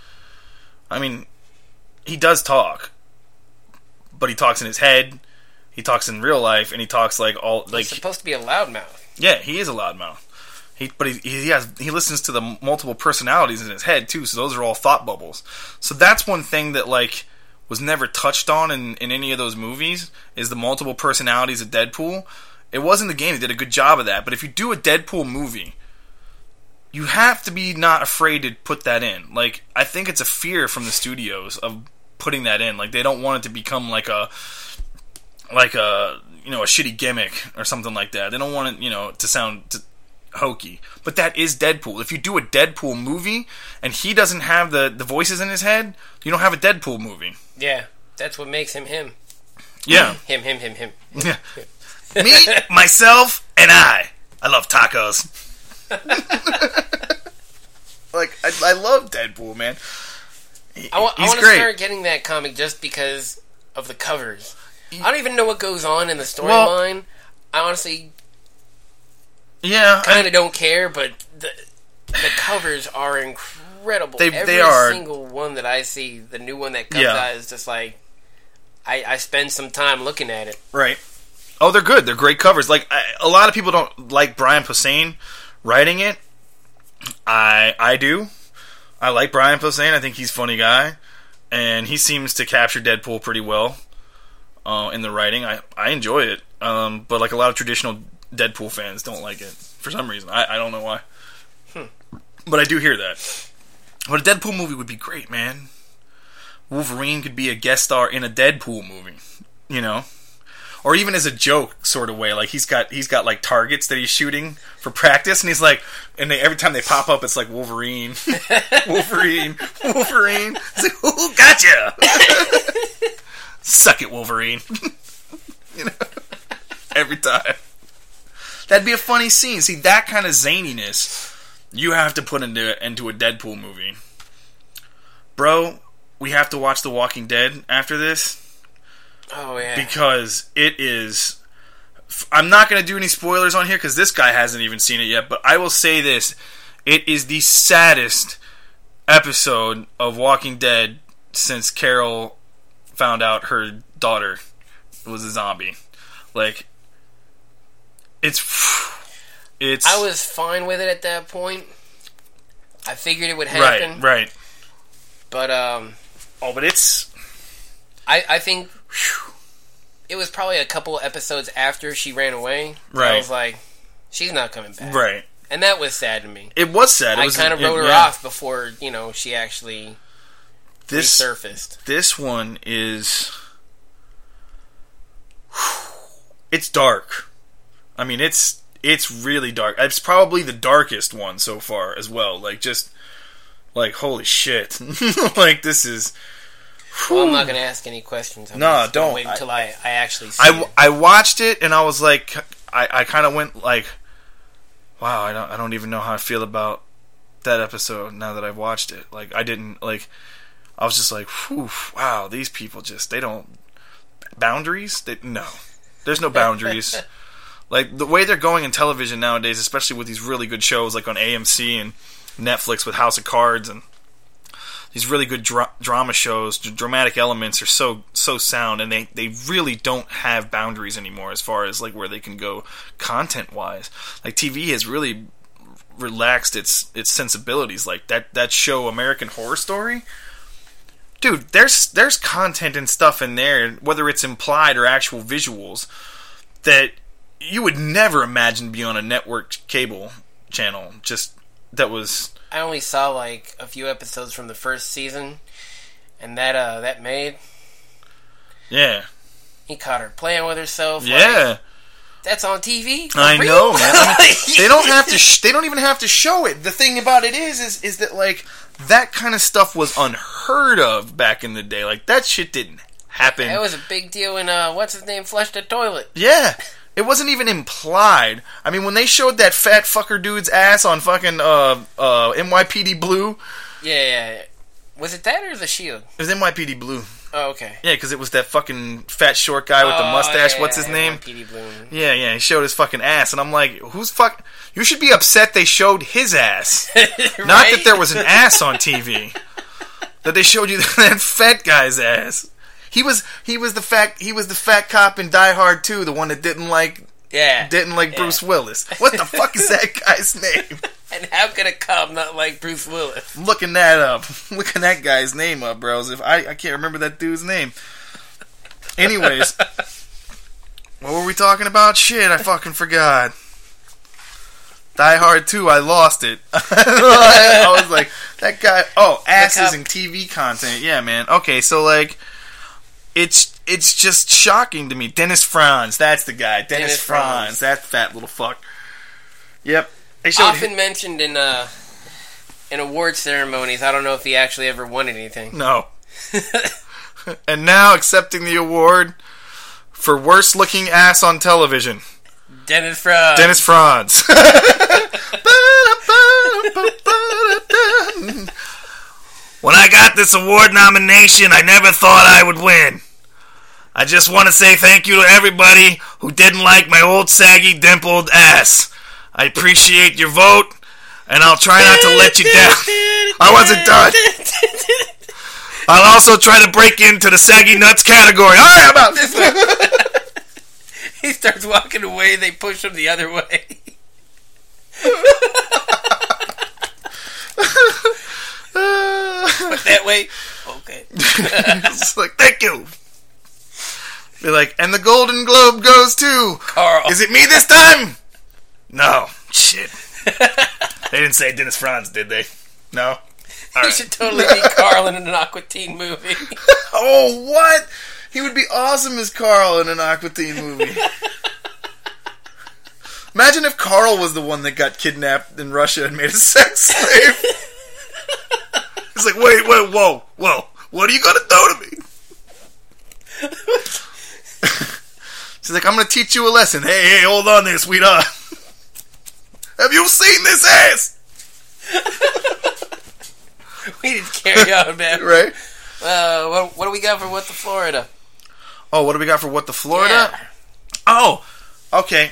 I mean, he does talk, but he talks in his head. He talks in real life, and he talks like all like. He's supposed to be a loudmouth. Yeah, he is a loudmouth. He, but he he has he listens to the multiple personalities in his head too. So those are all thought bubbles. So that's one thing that, like, was never touched on in, in any of those movies, is the multiple personalities of Deadpool. It was in the game. They did a good job of that. But if you do a Deadpool movie, you have to be not afraid to put that in. Like, I think it's a fear from the studios of putting that in. Like, they don't want it to become like a like a you know a shitty gimmick or something like that. They don't want it, you know, to sound to, hokey. But that is Deadpool. If you do a Deadpool movie and he doesn't have the, the voices in his head, you don't have a Deadpool movie. Yeah, that's what makes him him. Yeah. Him, him, him, him. Yeah. Me, myself, and I. I love tacos. Like, I, I love Deadpool, man. He, I, wa- I he's want to great. start getting that comic just because of the covers. I don't even know what goes on in the storyline. Well, I honestly yeah, kind I, of don't care, but the the covers are incredible. They- Every they are. single one that I see, the new one that comes Yeah. out is just like, I, I spend some time looking at it. right. Oh, they're good. They're great covers. Like, I, a lot of people don't like Brian Posehn writing it. I I do. I like Brian Posehn. I think he's a funny guy, and he seems to capture Deadpool pretty well uh, in the writing. I, I enjoy it, um, but like a lot of traditional Deadpool fans don't like it for some reason. I, I don't know why, hmm. But I do hear that. But a Deadpool movie would be great, man. Wolverine could be a guest star in a Deadpool movie, you know. Or even as a joke sort of way, like he's got he's got like targets that he's shooting for practice, and he's like, and they, every time they pop up, it's like Wolverine, Wolverine, Wolverine. It's like, ooh, gotcha! Suck it, Wolverine. You know, every time. That'd be a funny scene. See, that kind of zaniness you have to put into into a Deadpool movie, bro. We have to watch The Walking Dead after this. Oh, yeah. Because it is I'm not going to do any spoilers on here because this guy hasn't even seen it yet, but I will say this. It is the saddest episode of Walking Dead since Carol found out her daughter was a zombie. Like, it's... it's. I was fine with it at that point. I figured it would happen. Right, right. But, um... Oh, but it's... I, I think... Whew, it was probably a couple episodes after she ran away. Right. I was like, she's not coming back. Right. And that was sad to me. It was sad. It I was, kind of wrote it, her yeah. off before, you know, she actually this, resurfaced. This one is... It's dark. I mean, it's it's really dark. It's probably the darkest one so far as well. Like, just... Like, holy shit. Like, this is... Well, I'm not going to ask any questions. I'm No, just gonna don't. wait until I, I actually see I, it. I watched it, and I was like... I, I kind of went like... Wow, I don't I don't even know how I feel about that episode now that I've watched it. Like, I didn't, like... I was just like, whew, wow, these people just... They don't... Boundaries? They, no. There's no boundaries. Like, the way they're going in television nowadays, especially with these really good shows like on A M C and Netflix with House of Cards and these really good dra- drama shows, d- dramatic elements are so so sound, and they, they really don't have boundaries anymore as far as like where they can go content wise. Like, T V has really relaxed its its sensibilities. Like that, that show American Horror Story, dude, there's there's content and stuff in there, whether it's implied or actual visuals, that you would never imagine be on a network cable channel. Just that was. I only saw like a few episodes from the first season, and that uh that maid, Yeah. he caught her playing with herself. Yeah. Like, that's on T V. For I real? know, man. I mean, they don't have to. Sh- they don't even have to show it. The thing about it is, is, is that like that kind of stuff was unheard of back in the day. Like, that shit didn't happen. That was a big deal when uh, what's his name flushed the toilet. Yeah. It wasn't even implied. I mean, when they showed that fat fucker dude's ass on fucking uh, uh, N Y P D Blue. Yeah, yeah, yeah. Was it that or The Shield? It was N Y P D Blue. Oh, okay. Yeah, because it was that fucking fat short guy with the Oh, mustache. yeah, What's his yeah, name? N Y P D Blue. Yeah, yeah. He showed his fucking ass, and I'm like, who's fuck? You should be upset they showed his ass, Right? not that there was an ass on T V. That they showed you that fat guy's ass. He was he was the fat he was the fat cop in Die Hard two, the one that didn't like Yeah. didn't like yeah. Bruce Willis. What the fuck is that guy's name? And how could a cop not like Bruce Willis? I'm looking that up. I'm looking that guy's name up, bros. If I I can't remember that dude's name. Anyways, what were we talking about? Shit, I fucking forgot. Die Hard two, I lost it. I was like, that guy. Oh, asses and T V content. Yeah, man. Okay, so like, it's it's just shocking to me. Dennis Franz, that's the guy. Dennis, Dennis Franz, Franz. that fat little fuck. Yep. They showed Often him. mentioned in uh in award ceremonies. I don't know if he actually ever won anything. No. And now accepting the award for worst looking ass on television. Dennis Franz. Dennis Franz. When I got this award nomination, I never thought I would win. I just want to say thank you to everybody who didn't like my old saggy dimpled ass. I appreciate your vote, and I'll try not to let you down. I wasn't done. I'll also try to break into the saggy nuts category. All right, I'm out. He starts walking away. They push him the other way. But that way, okay. It's like, thank you. They're like, and the Golden Globe goes to Carl. Is it me this time? No. Shit. They didn't say Dennis Franz, did they? No? All He right. should totally be Carl in an Aqua Teen movie. Oh, what? He would be awesome as Carl in an Aqua Teen movie. Imagine if Carl was the one that got kidnapped in Russia and made a sex slave. He's like, wait, wait, whoa, whoa. What are you going to do to me? She's like, I'm going to teach you a lesson. Hey, hey, hold on there, sweetheart. Have you seen this ass? We need to carry on, man. Right? Uh, what, what do we got for What the Florida? Oh, what do we got for What the Florida? Yeah. Oh, Okay.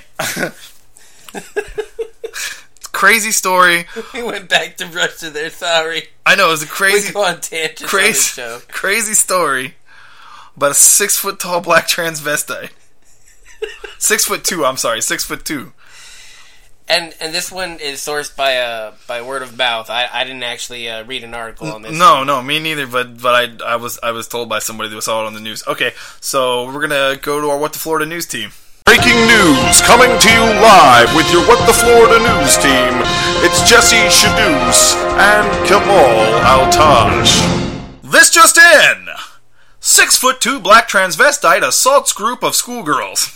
Crazy story. We went back to Russia there, sorry. I know, it was a crazy... We go on tangents crazy, on this show. Crazy story about a six-foot-tall black transvestite. Six foot two, I'm sorry, six foot two. And and this one is sourced by uh by word of mouth. I, I didn't actually uh, read an article on this. No, one. no, me neither. But but I I was I was told by somebody that saw it on the news. Okay, so we're gonna go to our What the Florida News team. Breaking news coming to you live with your What the Florida News team. It's Jesse Shadoos and Kamal Altaj. This just in: six foot two black transvestite assaults group of schoolgirls.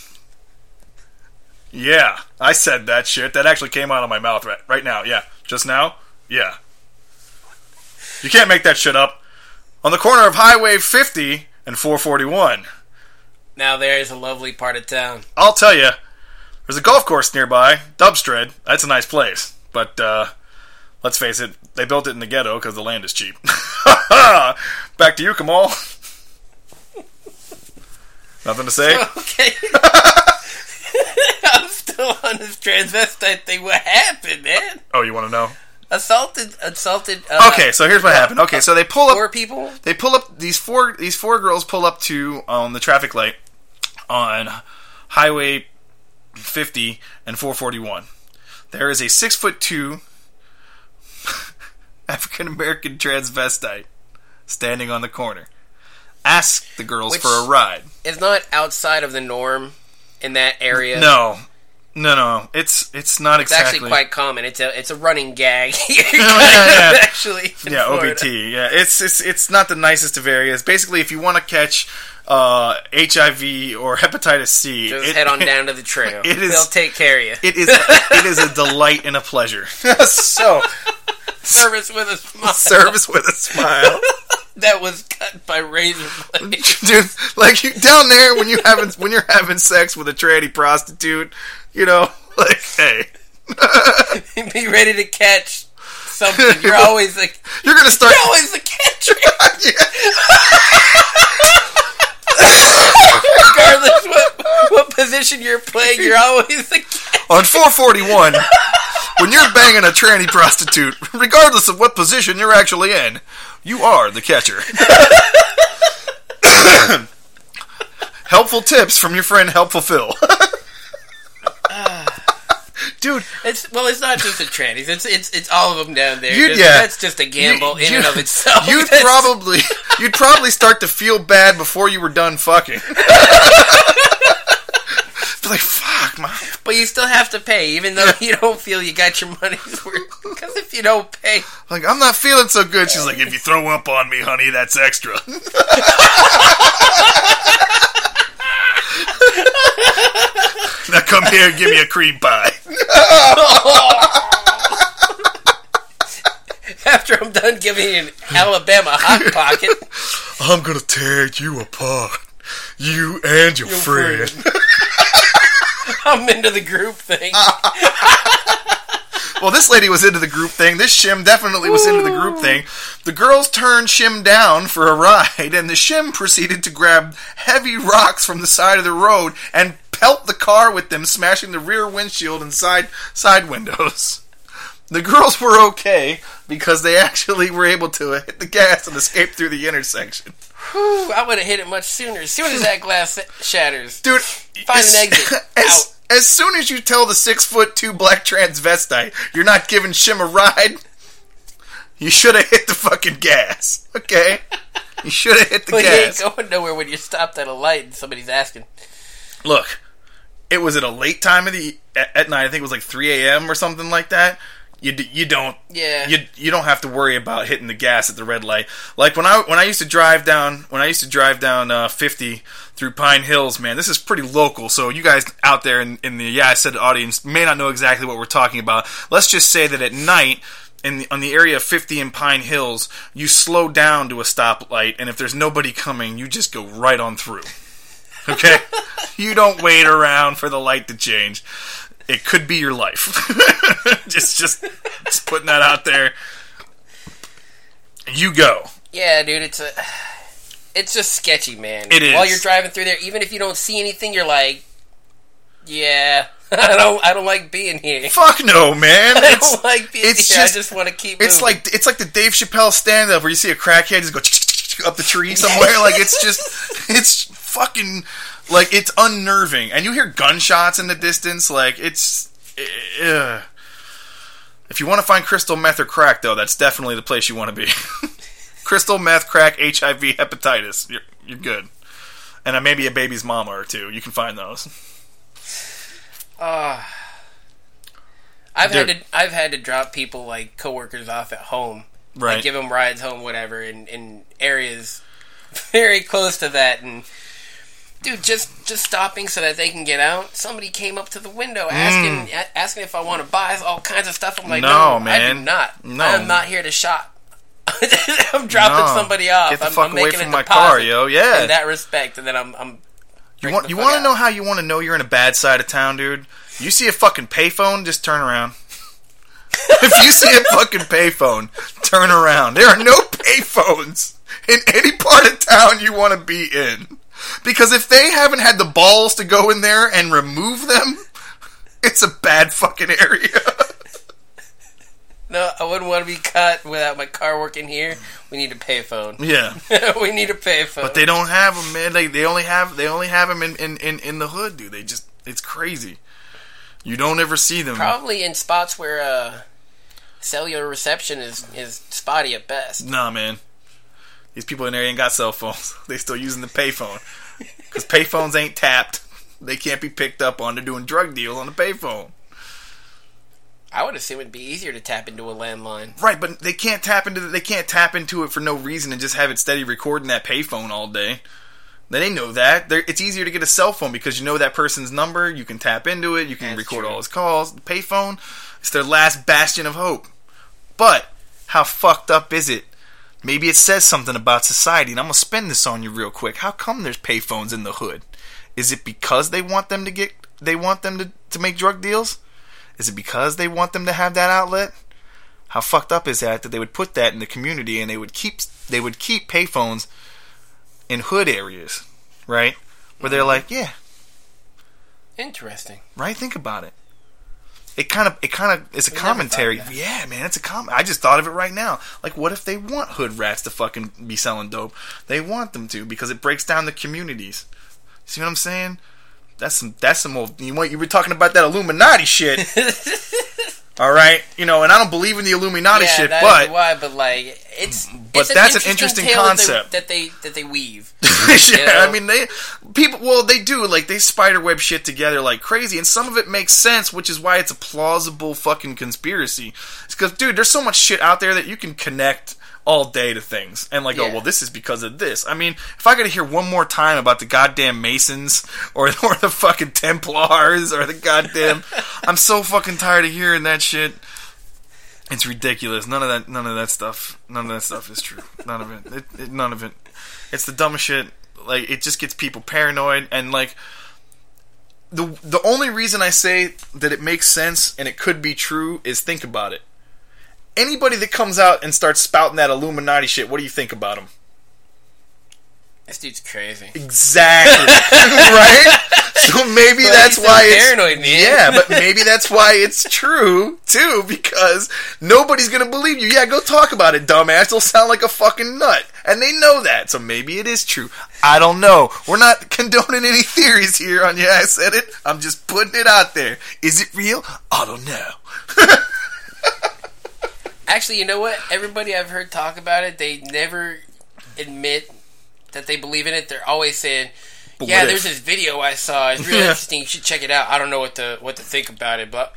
Yeah, I said that shit. That actually came out of my mouth right, right now. Yeah, just now. Yeah, you can't make that shit up. On the corner of Highway fifty and four forty-one. Now there is a lovely part of town. I'll tell you, there's a golf course nearby, Dubstred. That's a nice place, but uh, let's face it, they built it in the ghetto because the land is cheap. Back to you, Kamal. Nothing to say? Okay. I'm still on this transvestite thing. What happened, man? Oh, you want to know? Assaulted, assaulted. Uh, Okay, so here's what happened. Okay, so they pull up four people. They pull up these four. These four girls pull up to um, the traffic light on Highway fifty and four forty-one. There is a six foot two African American transvestite standing on the corner. Ask the girls Which for a ride. It's not outside of the norm in that area. No, no, no. It's it's not It's exactly. actually quite common. It's a it's a running gag here. yeah, yeah, yeah. Actually, in Yeah, Florida. O B T. Yeah, it's it's it's not the nicest of areas. Basically, if you want to catch uh, H I V or hepatitis C, Just it, head on down to the trail. It is, They'll take care of you. It is it is a delight and a pleasure. So, Service with a smile. service with a smile, That was cut by razor blade. dude. Like you, down there when you having when you're having sex with a tranny prostitute, you know, like hey, Be ready to catch something. You're always like you're gonna start. you're always the catcher. Regardless what what position you're playing, you're always the catcher. On four forty-one, when you're banging a tranny prostitute, regardless of what position you're actually in, you are the catcher. Helpful tips from your friend Helpful Phil. Dude, It's well, it's not just the trannies. It's it's it's all of them down there. You'd- Just- yeah. That's just a gamble You- in you- and of itself. you'd That's- probably you'd probably start to feel bad before you were done fucking. Be like, fuck, man. But you still have to pay, even though you don't feel you got your money's worth. Because if you don't pay, Like, I'm not feeling so good. She's like, if you throw up on me, honey, that's extra. Now come here and give me a cream pie. after I'm done giving you an Alabama hot pocket, I'm gonna tear you apart. You and your, Your friend. friend. I'm into the group thing. Well, this lady was into the group thing. This shim definitely was into the group thing. The girls turned Shim down for a ride, and the Shim proceeded to grab heavy rocks from the side of the road and pelt the car with them, smashing the rear windshield and side side windows. The girls were okay because they actually were able to hit the gas and escape through the intersection. Whew, I would have hit it much sooner. As soon as that glass shatters, Dude, find as, an exit. As, Out. as soon as you tell the six foot two black transvestite you're not giving Shim a ride, you should have hit the fucking gas. Okay? You should have hit the Well, gas. you ain't going nowhere when you're stopped at a light and somebody's asking. Look, it was at a late time of the at, at night. I think it was like three a.m. or something like that. You d- you don't Yeah. you you don't have to worry about hitting the gas at the red light. Like when I when I used to drive down when I used to drive down uh, fifty through Pine Hills, man, this is pretty local. So you guys out there in, in the yeah I said audience may not know exactly what we're talking about. Let's just say that at night in the, on the area of fifty in Pine Hills, you slow down to a stoplight, and if there's nobody coming, you just go right on through. Okay, you don't wait around for the light to change. It could be your life. just, just, just putting that out there. You go. Yeah, dude, it's a, it's just sketchy, man. It is. While you're driving through there, even if you don't see anything, you're like, Yeah. I don't. I don't like being here. Fuck no, man. I It's, don't like being it's here. just, I just want to keep. It's moving. like it's like the Dave Chappelle stand-up where you see a crackhead just go up the tree somewhere. Like it's just it's fucking like it's unnerving, and you hear gunshots in the distance. Like it's. Uh, if you want to find crystal meth or crack, though, that's definitely the place you want to be. Crystal meth, crack, H I V, hepatitis. You're you're good, and uh, maybe a baby's mama or two. You can find those. Uh, I've Dude. had to I've had to drop people like coworkers off at home, Right. like give them rides home, whatever, in, in areas very close to that, and dude, just just stopping so that they can get out. Somebody came up to the window asking a- asking if I want to buy all kinds of stuff. I'm like, No, no, man. I do not. No. I'm not here to shop. I'm dropping No. somebody off. Get the I'm, fuck I'm away making from a my deposit car, yo. Yeah. in that respect, and then I'm I'm. You want you want to know how you want to know you're in a bad side of town, dude? You see a fucking payphone, just turn around. If you see a fucking payphone, turn around. There are no payphones in any part of town you want to be in. Because if they haven't had the balls to go in there and remove them, it's a bad fucking area. No, I wouldn't want to be caught without my car working here. We need a payphone. Yeah. We need a payphone. But they don't have them, man. They they only have they only have them in, in, in, in the hood, dude. They just it's crazy. You don't ever see them. Probably in spots where uh, cellular reception is, is spotty at best. Nah, man. These people in there ain't got cell phones. They still using the payphone. Because payphones ain't tapped. They can't be picked up on. They're doing drug deals on the payphone. I would assume it'd be easier to tap into a landline. Right, but they can't tap into they can't tap into it for no reason and just have it steady recording that payphone all day. They know that. They're, it's easier to get a cell phone because you know that person's number. You can tap into it. You can That's record true. all his calls. The payphone, it's their last bastion of hope. But how fucked up is it? Maybe it says something about society, and I'm gonna spin this on you real quick. How come there's payphones in the hood? Is it because they want them to get they want them to, to make drug deals? Is it because they want them to have that outlet? How fucked up is that that they would put that in the community and they would keep they would keep payphones in hood areas, right? Where they're like, yeah, Interesting. right. Think about it. It kind of, it kind of, it's a We never commentary. thought of that. Yeah, man, it's a com. I just thought of it right now. Like, what if they want hood rats to fucking be selling dope? They want them to because it breaks down the communities. See what I'm saying? That's some, that's some old. You want you were talking about that Illuminati shit. All right, you know, and I don't believe in the Illuminati yeah, shit, that but is why. But like, it's But it's that's an interesting tale that they- concept. that they that they weave. yeah, You know? I mean, they people. Well, they do like they spiderweb shit together like crazy, and some of it makes sense, which is why it's a plausible fucking conspiracy. It's because, dude, there's so much shit out there that you can connect all day to things, and like, oh, Yeah. well, this is because of this. I mean, if I got to hear one more time about the goddamn Masons or or the fucking Templars or the goddamn, I'm so fucking tired of hearing that shit. It's ridiculous. None of that. None of that stuff. None of that stuff is true. None of it. it, it none of it. It's the dumbest shit. Like, it just gets people paranoid, and like the the only reason I say that it makes sense and it could be true is think about it. Anybody that comes out and starts spouting that Illuminati shit, what do you think about them? This dude's crazy. Exactly. Right? So maybe Well, that's he's so why it's paranoid, man. yeah, but maybe that's why it's true too, because nobody's gonna believe you. Yeah, go talk about it, dumbass. You'll sound like a fucking nut, and they know that. So maybe it is true. I don't know. We're not condoning any theories here on Yeah, I Said It. I'm just putting it out there. Is it real? I don't know. Actually, you know what? Everybody I've heard talk about it, they never admit that they believe in it. They're always saying, But "Yeah, what there's if? this video I saw. It's really Yeah. interesting. You should check it out." I don't know what to what to think about it, but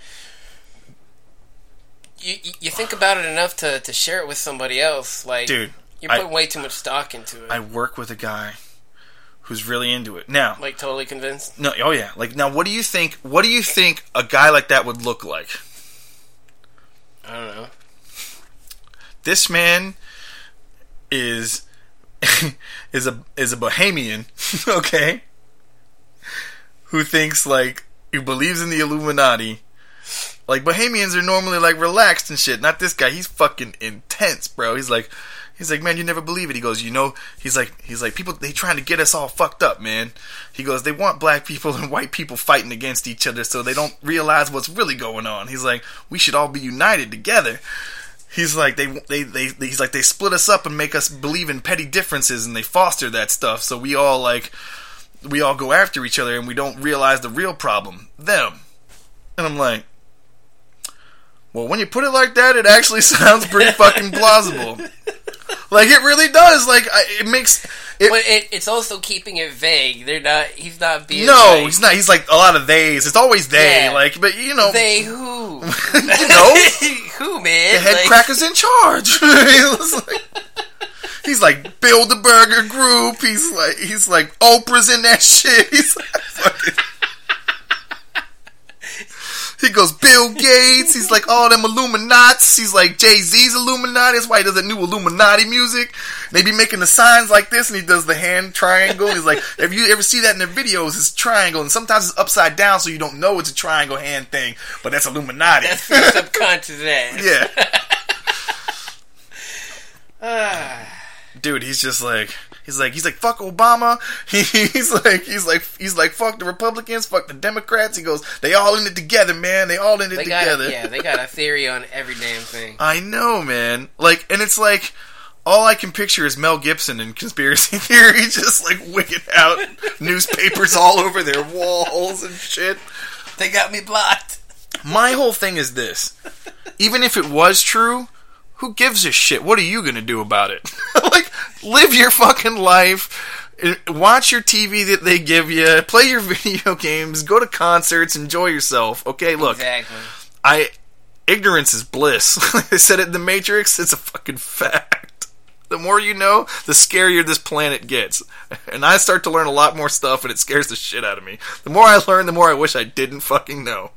you you, you think about it enough to, to share it with somebody else. Like, Dude, you're I- putting way too much stock into it. I work with a guy who's really into it. Now, like, totally convinced. no, oh yeah. Like, now, what do you think? What do you think a guy like that would look like? I don't know. This man is is a is a Bahamian, okay, who thinks like who believes in the Illuminati. Like, Bahamians are normally like relaxed and shit. Not this guy. He's fucking intense, bro. He's like He's like, man, you never believe it. He goes, you know, he's like, he's like, people, they trying to get us all fucked up, man. He goes, they want black people and white people fighting against each other so they don't realize what's really going on. He's like, we should all be united together. He's like, they, they, they, he's like, they split us up and make us believe in petty differences and they foster that stuff. So we all like, we all go after each other and we don't realize the real problem, them. And I'm like, well, when you put it like that, it actually sounds pretty fucking plausible. Like, it really does. Like, I, it makes... It, but it, it's also keeping it vague. They're not... He's not being... No, like, he's not. He's like a lot of theys. It's always they. Yeah. Like, but, you know... They who? You know? Who, man? The head like, cracker's in charge. He's like... He's like Bilderberger Group. He's like... He's like Oprah's in that shit. He's like fucking... He goes, Bill Gates. He's like all them Illuminati. He's like Jay-Z's Illuminati. That's why he does that new Illuminati music. They be making the signs like this, and he does the hand triangle. He's like, if you ever see that in the videos, it's triangle, and sometimes it's upside down, so you don't know it's a triangle hand thing. But that's Illuminati. That's your subconscious ass. Yeah. Dude, he's just like... He's like, he's like, fuck Obama. He, he's like, he's like, he's like, fuck the Republicans, fuck the Democrats. He goes, they all in it together, man. They all in it they together. Got, yeah, they got a theory on every damn thing. I know, man. Like, and it's like, all I can picture is Mel Gibson in Conspiracy Theory, just like wigging out newspapers all over their walls and shit. They got me blocked. My whole thing is this: even if it was true, who gives a shit? What are you gonna do about it? Like, live your fucking life, watch your T V that they give you, play your video games, go to concerts, enjoy yourself. Okay, look, exactly. I ignorance is bliss. I said it in The Matrix. It's a fucking fact. The more you know, the scarier this planet gets. And I start to learn a lot more stuff, and it scares the shit out of me. The more I learn, the more I wish I didn't fucking know.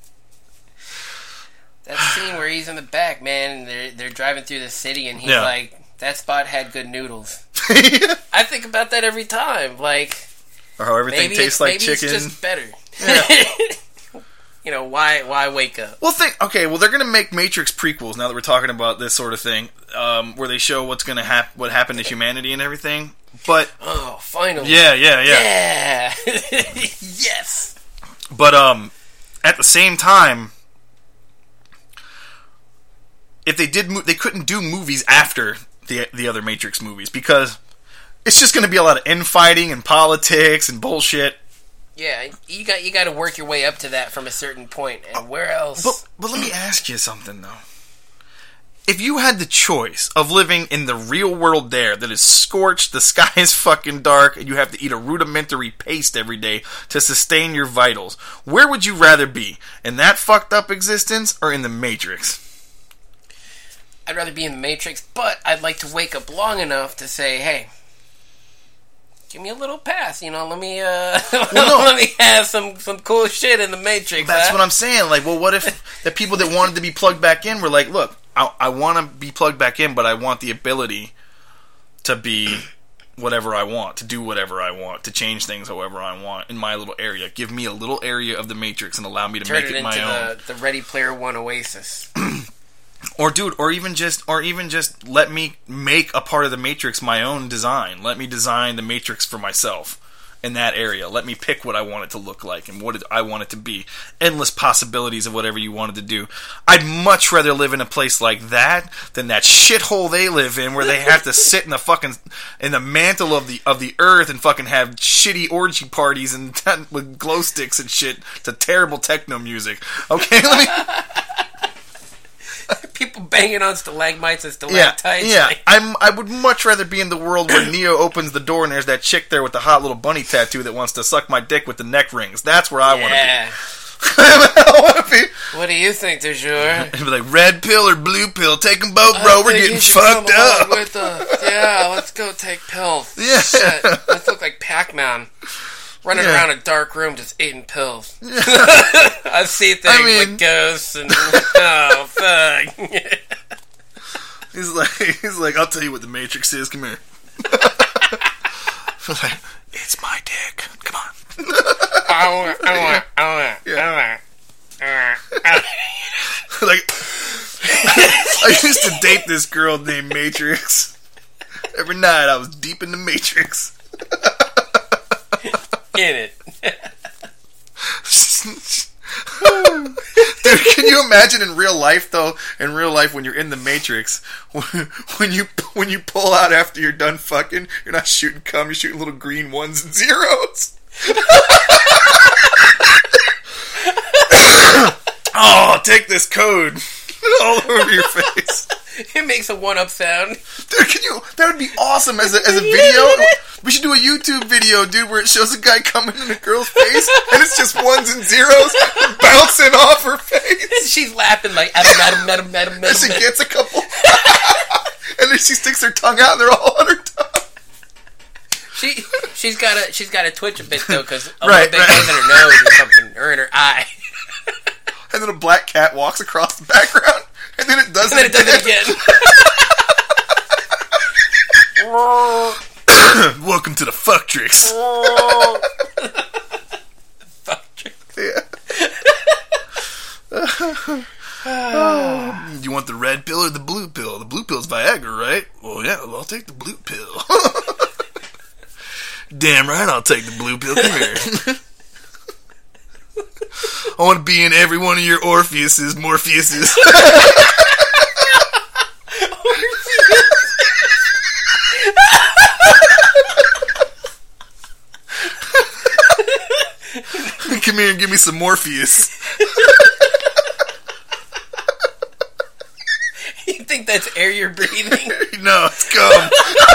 That scene where he's in the back, man, and they're, they're driving through the city, and he's Yeah. like, that spot had good noodles. I think about that every time. Like, or how everything maybe tastes it's, like maybe chicken. It's just better. Yeah. You know, why why wake up? Well, think, okay, well, they're going to make Matrix prequels now that we're talking about this sort of thing, um, where they show what's going to happen, what happened to humanity and everything. But oh, finally, yeah, yeah, yeah, yeah, yes. But um, at the same time, if they did, mo- they couldn't do movies after the the other Matrix movies because it's just going to be a lot of infighting and politics and bullshit. Yeah, you got you got to work your way up to that from a certain point, and where else? But but let me ask you something though. If you had the choice of living in the real world there that is scorched, the sky is fucking dark, and you have to eat a rudimentary paste every day to sustain your vitals, where would you rather be? In that fucked up existence or in the Matrix? I'd rather be in the Matrix, but I'd like to wake up long enough to say, hey, give me a little pass, you know, let me uh well, no. let me have some, some cool shit in the Matrix. That's huh? what I'm saying. Like, well, what if the people that wanted to be plugged back in were like, look, I, I want to be plugged back in, but I want the ability to be whatever I want, to do whatever I want, to change things however I want in my little area. Give me a little area of the Matrix and allow me to Turn make it, it my into own. The, the Ready Player One Oasis. Or dude, or even just, or even just let me make a part of the Matrix my own design. Let me design the Matrix for myself in that area. Let me pick what I want it to look like and what I want it to be. Endless possibilities of whatever you wanted to do. I'd much rather live in a place like that than that shithole they live in, where they have to sit in the fucking in the mantle of the of the earth and fucking have shitty orgy parties and with glow sticks and shit to terrible techno music. Okay, let me. People banging on stalagmites and stalactites. Yeah, yeah. I'm, I would much rather be in the world where Neo opens the door and there's that chick there with the hot little bunny tattoo that wants to suck my dick with the neck rings. That's where I yeah. want to be. What do you think, du jour? It'd be like, red pill or blue pill? Take them both, bro. We're getting fucked up. With us. Yeah, let's go take pills. Yeah. Shit. Let's look like Pac-Man. Running Yeah. around a dark room just eating pills. I see things I mean, with ghosts and oh fuck. He's like, he's like, I'll tell you what the Matrix is. Come here. Like, it's my dick. Come on. I want, I want, I want, Yeah. I want. I want. Like, I used to date this girl named Matrix. Every night I was deep in the Matrix. In it. Dude, can you imagine in real life though? In real life, when you're in the Matrix, when you when you pull out after you're done fucking, you're not shooting cum, you're shooting little green ones and zeros. Oh, take this code all over your face. It makes a one-up sound. Dude, can you? That would be awesome as a as a video. We should do a YouTube video, dude, where it shows a guy coming in a girl's face, and it's just ones and zeros bouncing off her face. She's laughing like, Adam, Adam, Adam, Adam, Adam. And she gets a couple, and then she sticks her tongue out, and they're all on her tongue. She she's got a she's got to twitch a bit though, because a right, little bit right. goes in her nose or something, or in her eye. And then a black cat walks across the background, and then it does And then it it does again. it again. Welcome to the Fuck Tricks. Fuck tricks. Yeah. You want the red pill or the blue pill? The blue pill's Viagra, right? Well, yeah, well, I'll take the blue pill. Damn right, I'll take the blue pill. Come here. I want to be in every one of your Orpheuses, Morpheuses. Come here and give me some Morpheus. You think that's air you're breathing? No, it's gum.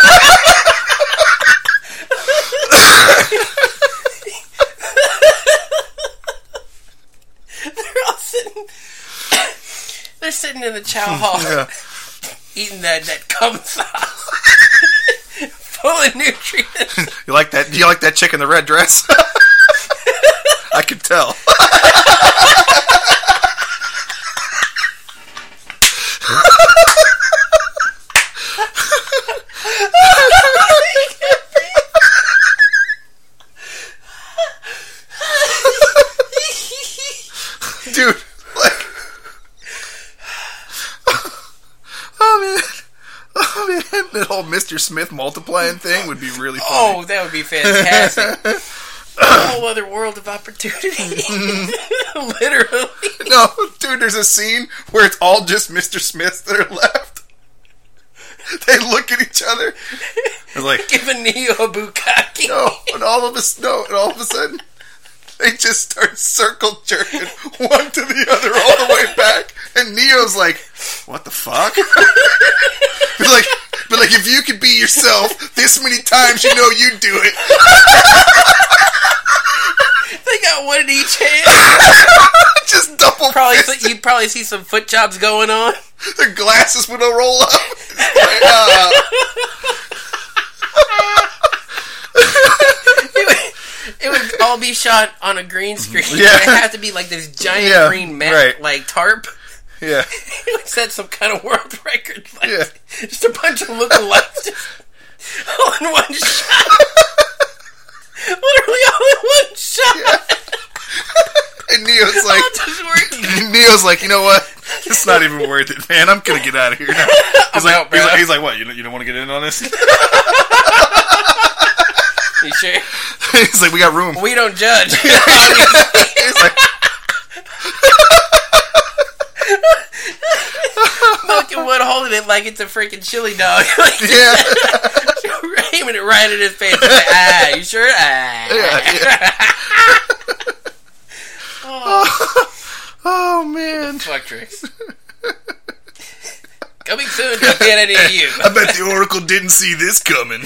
They're all sitting. They're sitting in the chow hall, Yeah. eating that that cum sauce, full of nutrients. You like that? Do you like that chick in the red dress? I could tell. Dude, like, oh man, oh man, that whole Mister Smith multiplying thing would be really funny. Oh, that would be fantastic. A whole other world of opportunity. Literally. No, dude, there's a scene where it's all just Mister Smiths that are left. They look at each other. They're like, Give a Neo a bukkake. no, and all of a no, and all of a sudden, they just start circle jerking one to the other all the way back, and Neo's like, "What the fuck?" But like, but like, if you could be yourself this many times, you know you'd do it. They got one in each hand. Just double. Probably, fisted. you'd probably see some foot jobs going on. Their glasses would roll up. Like, uh, It would, it would all be shot on a green screen. Yeah. It would have to be like this giant Yeah, green mat, right. like tarp. yeah, It would set some kind of world record. Like, Yeah. Just a bunch of lookalikes just all in one shot. Literally all in one shot. Yeah. And Neo's like, All just working. Neo's like, you know what? It's not even worth it, man. I'm gonna get out of here now. He's I'm like, out, bro. he's like, he's like, what? You don't, you don't want to get in on this? You sure? He's like, we got room. We don't judge. He's like, Milk and Wood holding it like it's a freaking chili dog. Like, yeah, aiming it right in his face. Like, ah, you sure? Ah. yeah, yeah. Oh man, Fuck tricks. Coming soon to get any of you. I bet the Oracle didn't see this coming.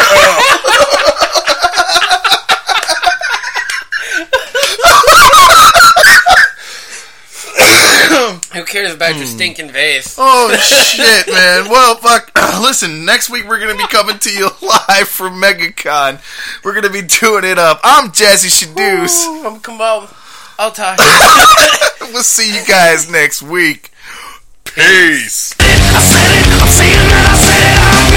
Who cares about your stinking vase? Oh shit, man. Well, fuck. Listen, next week we're gonna be coming to you live from MegaCon. We're gonna be doing it up. I'm Jazzy Shadoos. Ooh, I'm Kamal. I'll talk. We'll see you guys next week. Peace. I said it, I'm saying that I said it, I'm